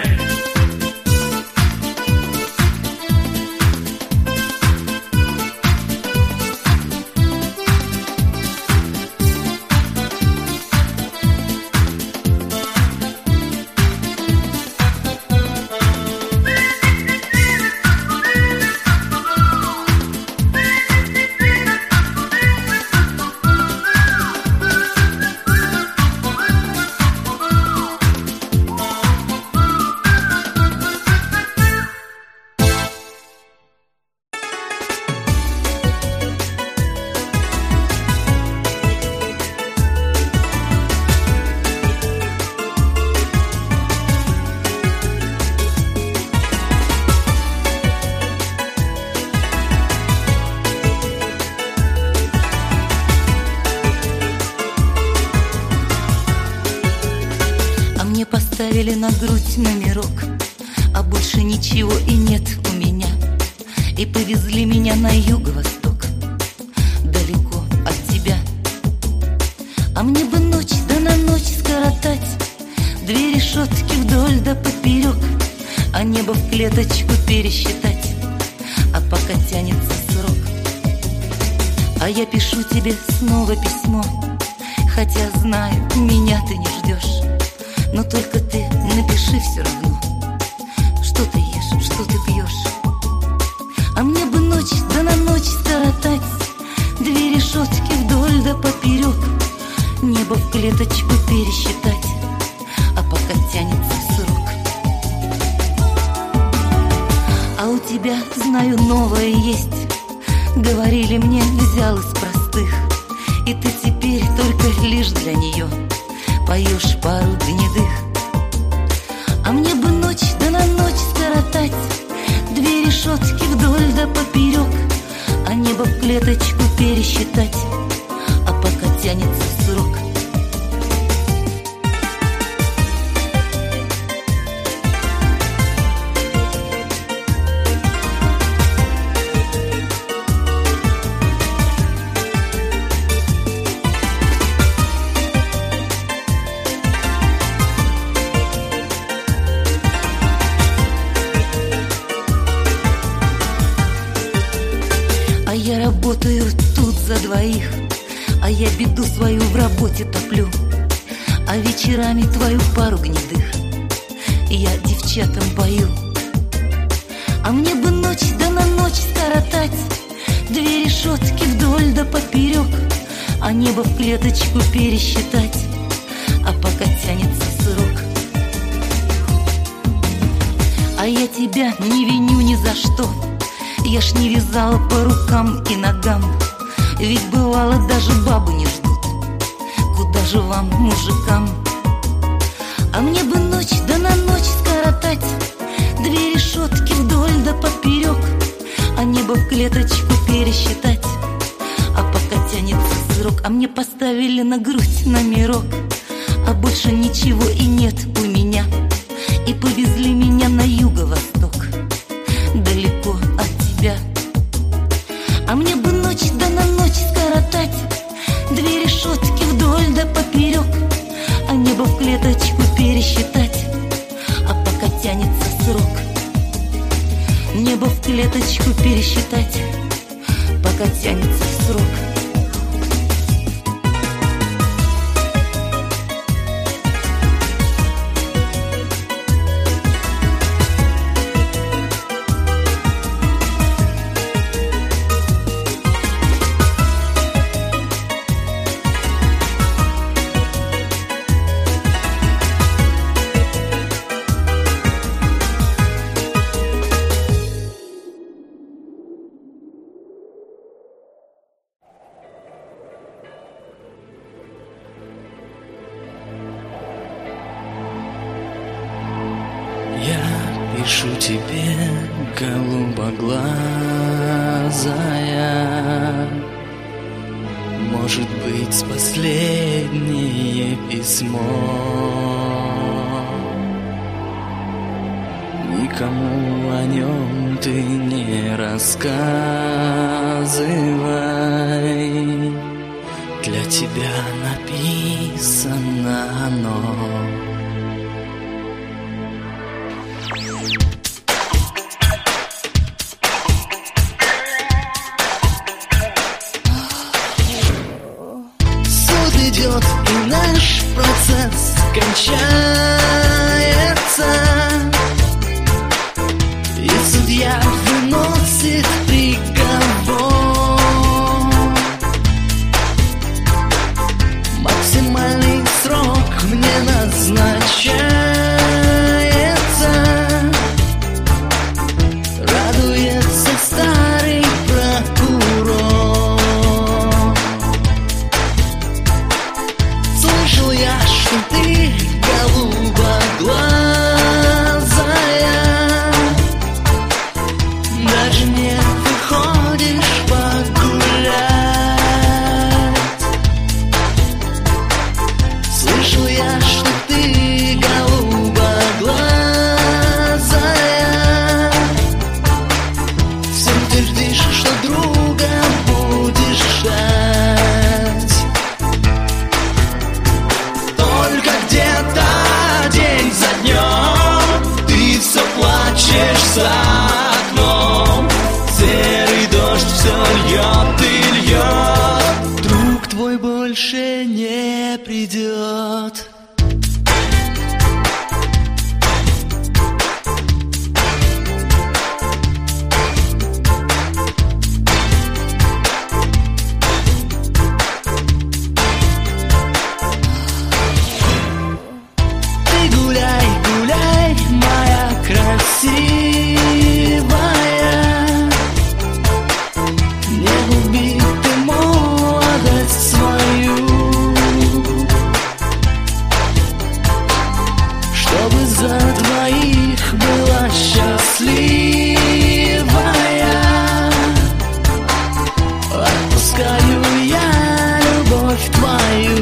Поставили на грудь номерок, а больше ничего и нет у меня. И повезли меня на юго-восток, далеко от тебя. А мне бы ночь да на ночь скоротать, две решетки вдоль да поперек, а небо в клеточку пересчитать, а пока тянется срок. А я пишу тебе снова письмо, хотя знаю, меня ты не ждешь. Но только ты напиши все равно, что ты ешь, что ты пьешь. А мне бы ночь да на ночь скоротать, две решетки вдоль да поперек, небо в клеточку пересчитать, а пока тянется срок. А у тебя, знаю, новое есть, говорили мне, взял из простых. И ты теперь только лишь для нее поешь пару гнедых. А мне бы ночь да на ночь скоротать, две решетки вдоль да поперек, а небо в клеточку пересчитать, а пока тянется срок. Я работаю тут за двоих, а я беду свою в работе топлю, а вечерами твою пару гнедых я девчатам пою. А мне бы ночь да на ночь скоротать, две решетки вдоль да поперек, а небо в клеточку пересчитать, а пока тянется срок. А я тебя не виню ни за что, я ж не вязала по рукам и ногам, ведь бывало даже бабы не ждут, куда же вам, мужикам. А мне бы ночь да на ночь скоротать, две решетки вдоль да поперек, а небо в клеточку пересчитать, а пока тянется срок. А мне поставили на грудь номерок, а больше ничего и нет у меня, и повезли меня на юго-восток, далеко от тебя. А мне бы ночь да на ночь скоротать, две решетки вдоль да поперек, а небо в клеточку пересчитать, а пока тянется срок. Небо в клеточку пересчитать, пока тянется срок. Пишу тебе, голубоглазая, может быть, последнее письмо. Никому о нем ты не рассказывай, для тебя написано оно. Идет, и наш процесс кончается, и судья выносит приговор. Максимальный срок мне назначается, радуется старый прокурор. Слышал я, что ты голубоглазая, даже не выходишь погулять. Слышал я, что ты голубоглазая, всем твердишь, что друга будешь ждать. Только где-то день за днем ты все плачешь за окном, серый дождь все льет и льет, друг твой больше не придет. Красивая, не губи ты молодость свою, чтобы за двоих была счастливая. Отпускаю я любовь твою.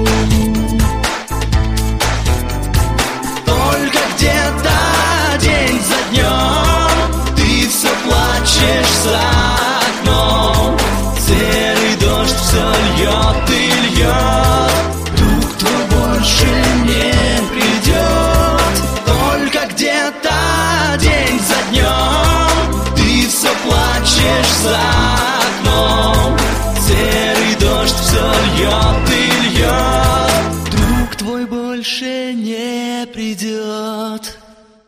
Только где-то день за днем ты все плачешь за окном, серый дождь все льет и льет, друг твой больше не придет. Только где-то день за днем ты все плачешь за окном, серый дождь все льет льет и льет. Друг твой больше не придет.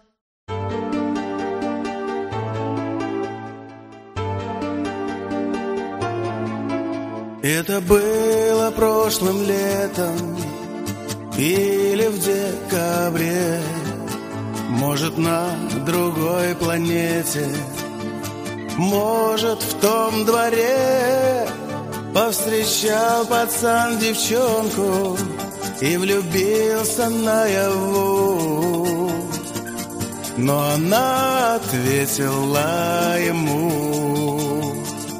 Это было прошлым летом или в декабре, может, на другой планете, может, в том дворе. Повстречал пацан девчонку и влюбился наяву, но она ответила ему: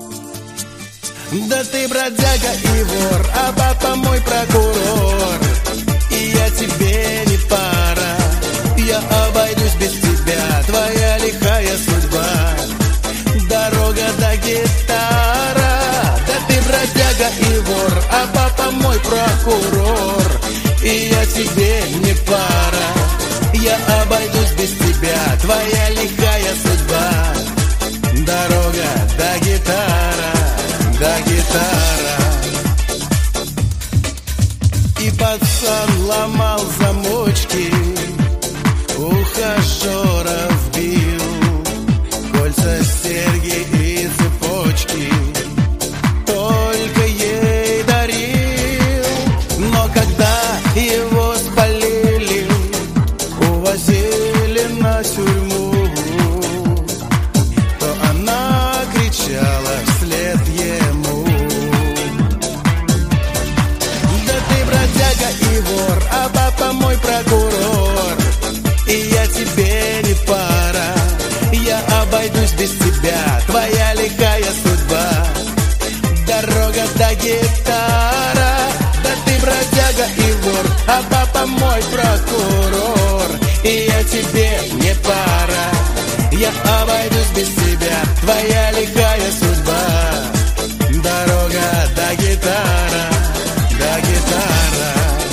да ты бродяга и вор, а папа мой прокурор, и я тебе не пара, я обойдусь без тебя, твоя лихая судьба, дорога до гитара. Да ты бродяга и вор, а папа мой прокурор, и я тебе не пара, я обойдусь без тебя, твоя лихая судьба, дорога до гитара, до гитара. И пацан ломал замочки, ухажеров бил, кольца, серьги и цепочки только ей дарил. Но когда его спалили, увозили на тюрьму, то она кричала вслед ему: да ты бродяга и вор, а папа мой прокурор, и я тебе не пара, я обойдусь без тебя, твоя лихая судьба, дорога до гитара. Да ты бродяга и вор, а папа мой прокурор, и я тебе не пара, я обойдусь без тебя, твоя лихая судьба, дорога до гитара, до гитара.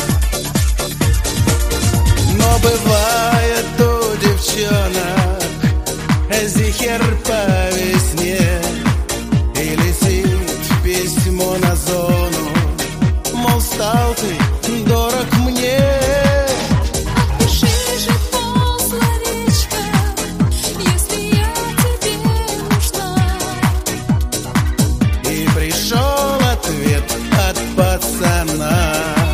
Но бывает у девчонок зихер по весне, и летит письмо на зону, мол, стал ты дорог мне. Пиши же пословичка, если я тебе нужна. И пришел ответ от пацана: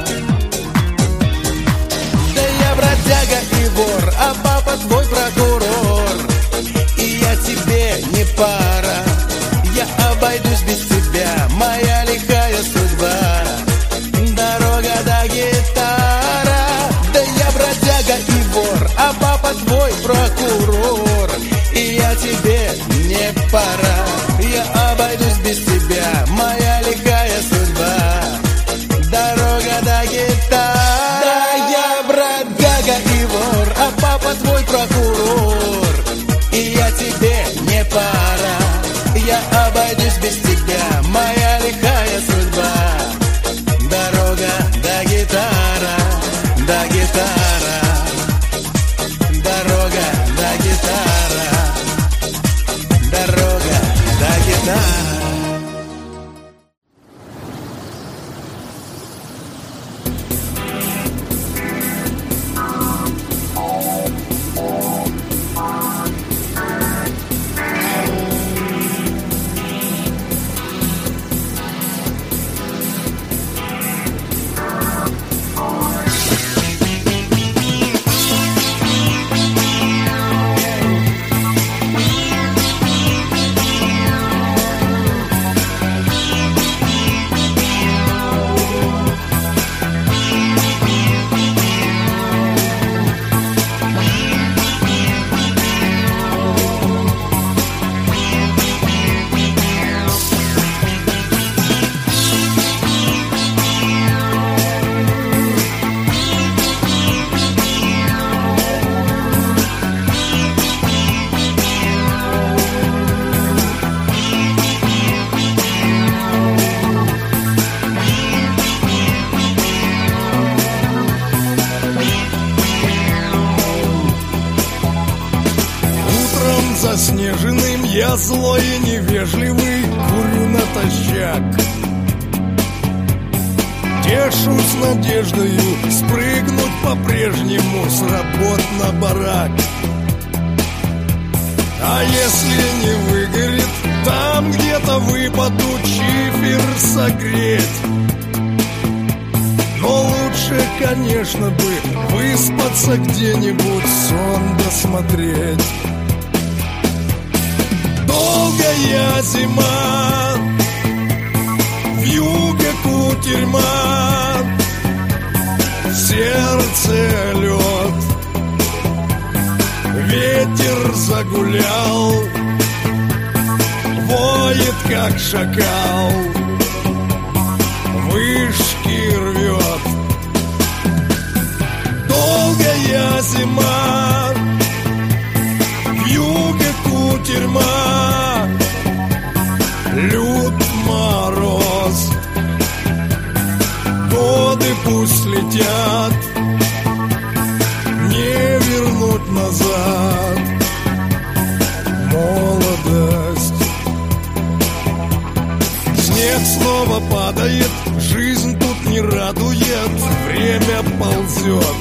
да я бродяга и вор, а папа твой прокурор, и я тебе не пара, я обойдусь без тебя, моя лихая судьба, дорога до гитара. Да я бродяга и вор, а папа твой прокурор, и я тебе не пара, я обойдусь без тебя, моя лихая судьба, дорога до гитара. Да я бродяга и вор, а папа твой прокурор, и я тебе не пара, я обойдусь без тебя, моя лихая судьба, дорога до гитара, до гитара, дорога до гитара, дорога до гитара. Заснеженным я злой и невежливый, курю натощак. Тешусь надеждою спрыгнуть по-прежнему с работ на барак. А если не выгорит, там где-то выпаду чифер согреть. Но лучше, конечно бы, выспаться где-нибудь, сон досмотреть. Долгая зима, вьюга кутерьма, в сердце лед. Ветер загулял, воет как шакал, вышки рвет. Долгая зима, вьюга кутерьма, лют мороз. Годы пусть летят, не вернуть назад молодость. Снег снова падает, жизнь тут не радует, время ползет.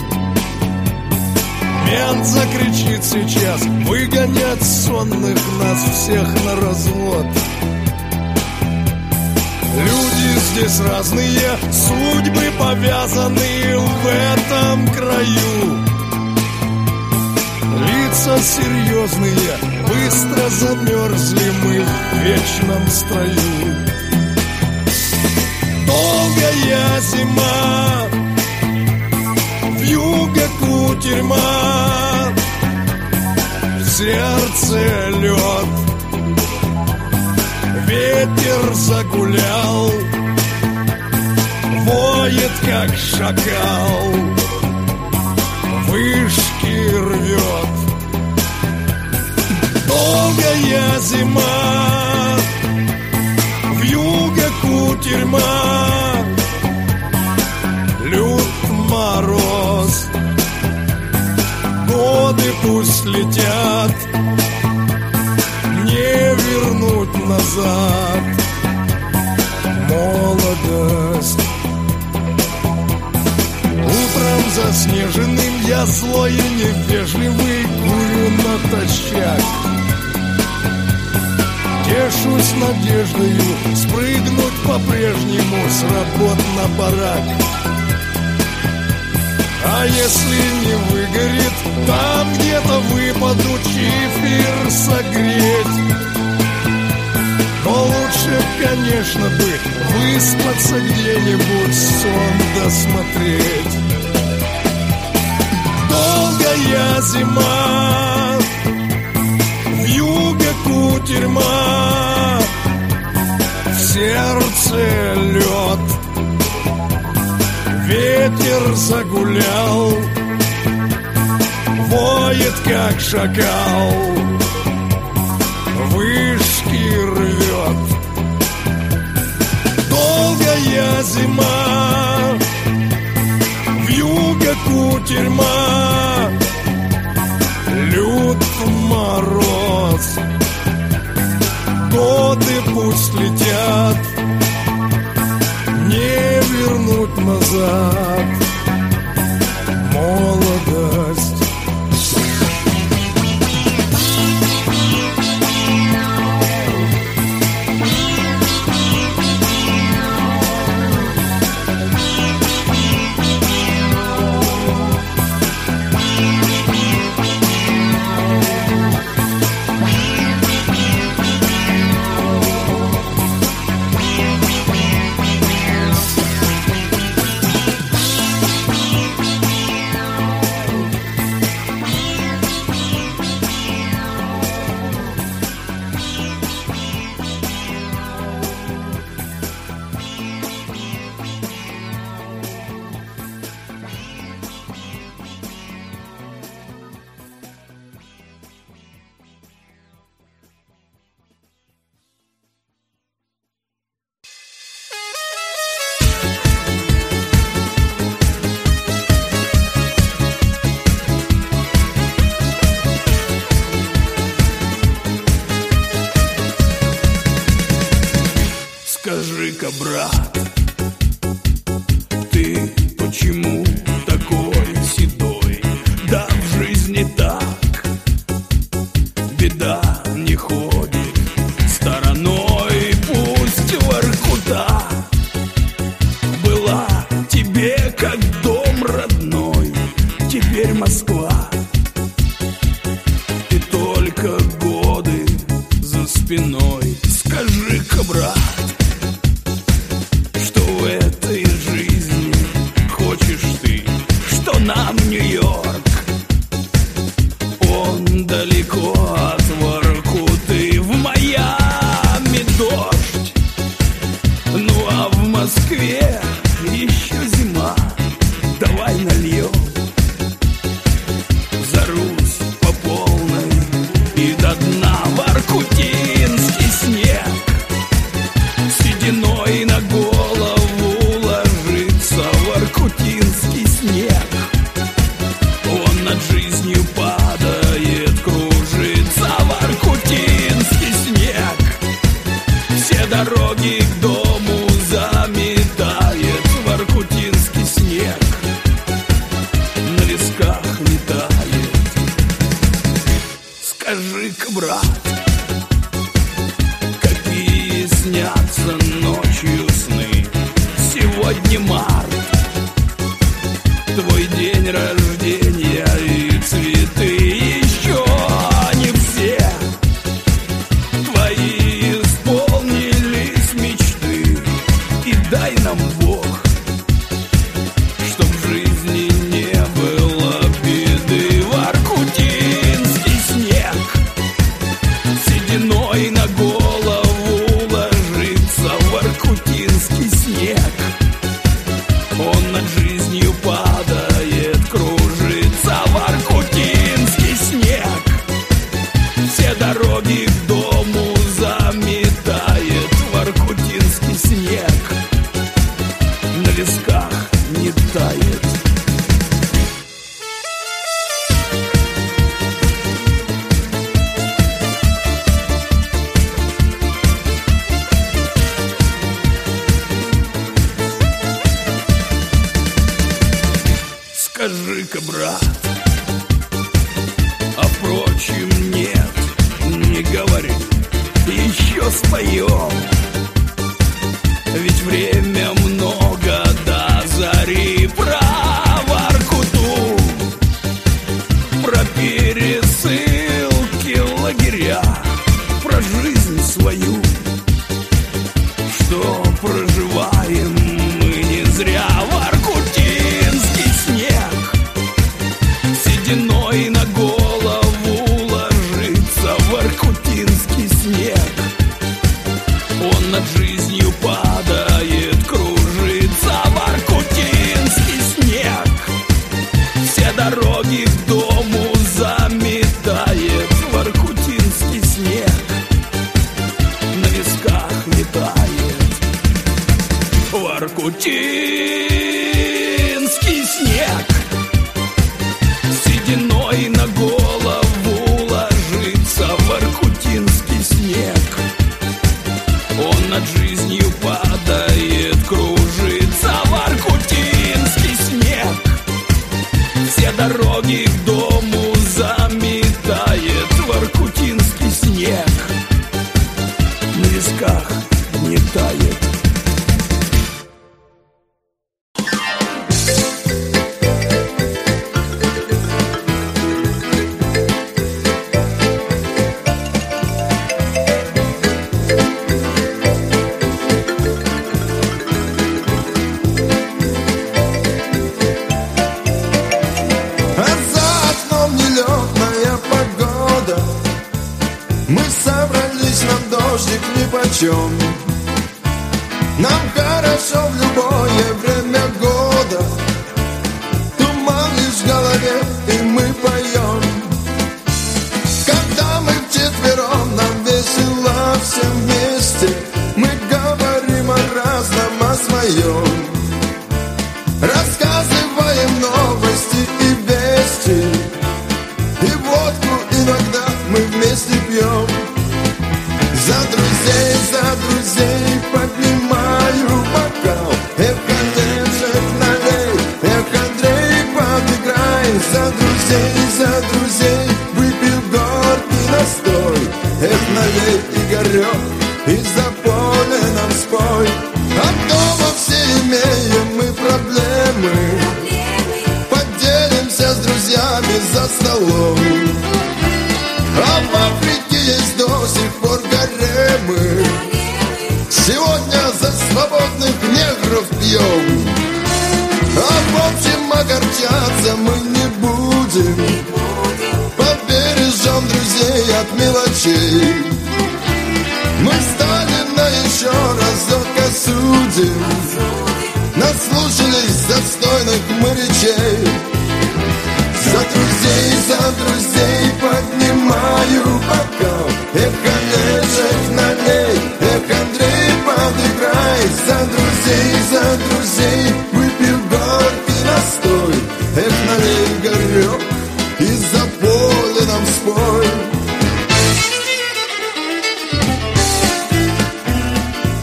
Мент закричит сейчас, выгонять сонных нас всех на развод. Люди здесь разные, судьбы повязаны в этом краю. Лица серьезные, быстро замерзли мы в вечном строю. Долгая зима, вьюга кутерьма, в сердце лед. Ветер загулял, воет как шакал, вышки рвет. Долгая зима, вьюга кутерьма, лют мороз. Годы пусть летят, не вернуть назад молодость. Утром заснеженным я злой и невежливый курю натощак. Тешусь надеждою спрыгнуть по-прежнему с работ на барак. А если не выгорит, там где-то выпаду чифер согреть. Но лучше, конечно бы, выспаться где-нибудь, сон досмотреть. Долгая зима, вьюга кутерьма, в сердце лед. Ветер загулял, воет как шакал, вышки рвет. Долгая зима, вьюга кутерьма, лют мороз. Годы пусть летят, не вернуть назад молодость. Скажи-ка, брат, дороги к дому заметает воркутинский снег, на висках не тает. Скажи-ка, брат, какие снятся ночью сны? Сегодня март, твой день рождения, и цветы еще не все твои исполнились мечты. И дай нам Бог, чтоб в жизни не было беды. Воркутинский снег сединой на голову ложится. Воркутинский снег, он над жизнью падает, кружится. Воркутинский снег все дороги к дому заметает. Воркутинский снег на висках не тает. Скажи-ка, брат, а впрочем нет, не говори, еще споем. Ведь время много до зари. Про Воркуту, про пересылки, лагеря, про жизнь свою, что проживаем мы не зря. Воркутинский снег сединой на голову ложится. Воркутинский снег, он над жизнью падает, кружится. Воркутинский снег все дороги к дому заметает. Воркутинский снег на висках не тает. Воркутинский снег сединой на голову ложится. Воркутинский снег, он над жизнью падает, кружится. Воркутинский снег все дороги к дому заметает. Воркутинский снег на висках не тает. Нам хорошо в любое время года. Туман лишь в голове, и мы поем. Когда мы вчетвером, нам весело всем вместе. Мы говорим о разном, о своем. Рассказываем новости и вести. И водку иногда мы вместе пьем. За друзей, за друзей поднимаю бокал. Эх, Олежек, налей, эх, Андрей, подыграй. За друзей, за друзей выпил горький настой. Эх, налей, Игорек, из-за поля нам спой. От дома все имеем мы проблемы. Поделимся с друзьями за столом. А в Африке есть до сих пор гаремы. Сегодня за свободных негров пьем. А в общем огорчаться мы не будем. Побережем друзей от мелочей. Мы Сталина еще разок осудим. Наслушались застойных мы речей. За друзей, за друзей поднимаю бокал. Эх, Олежек, налей, эх, Андрей, подыграй. За друзей, за друзей выпил горький настой. Эх, налей, Игорек, из-за поля нам спой.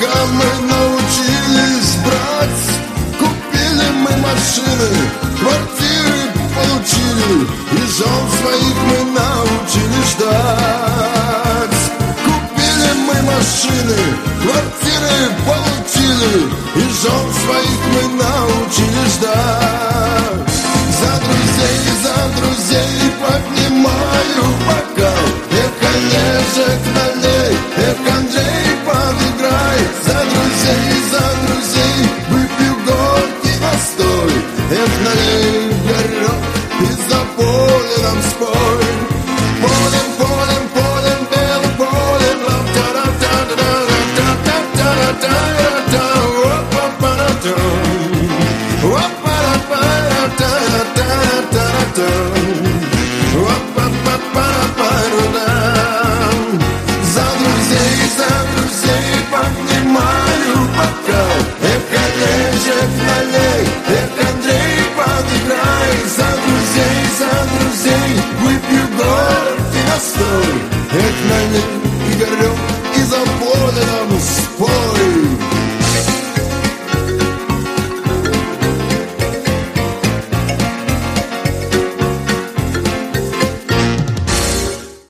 бокал мы научились брать. Купили мы машины, квартиры получили, и жен своих мы научились ждать. Купили мы машины, квартиры получили, и жен своих мы научились ждать. За друзей, за друзей поднимаю бокал. Эх, Олежек, налей, эх, Андрей, подыграй. За друзей, за друзей выпью горький настой. Эх, налей горек и за поле нам спой. Полем, полем, полем, белым полем, ла-та-ра-та-ра-та-та-та-та-та-та-та-та. За друзей, за друзей поднимаю бокал. Эх, Олежек, налей, эх, Андрей, подыграй. За друзей, за друзей выпью горький настой. Эх, налей, Игорек, и за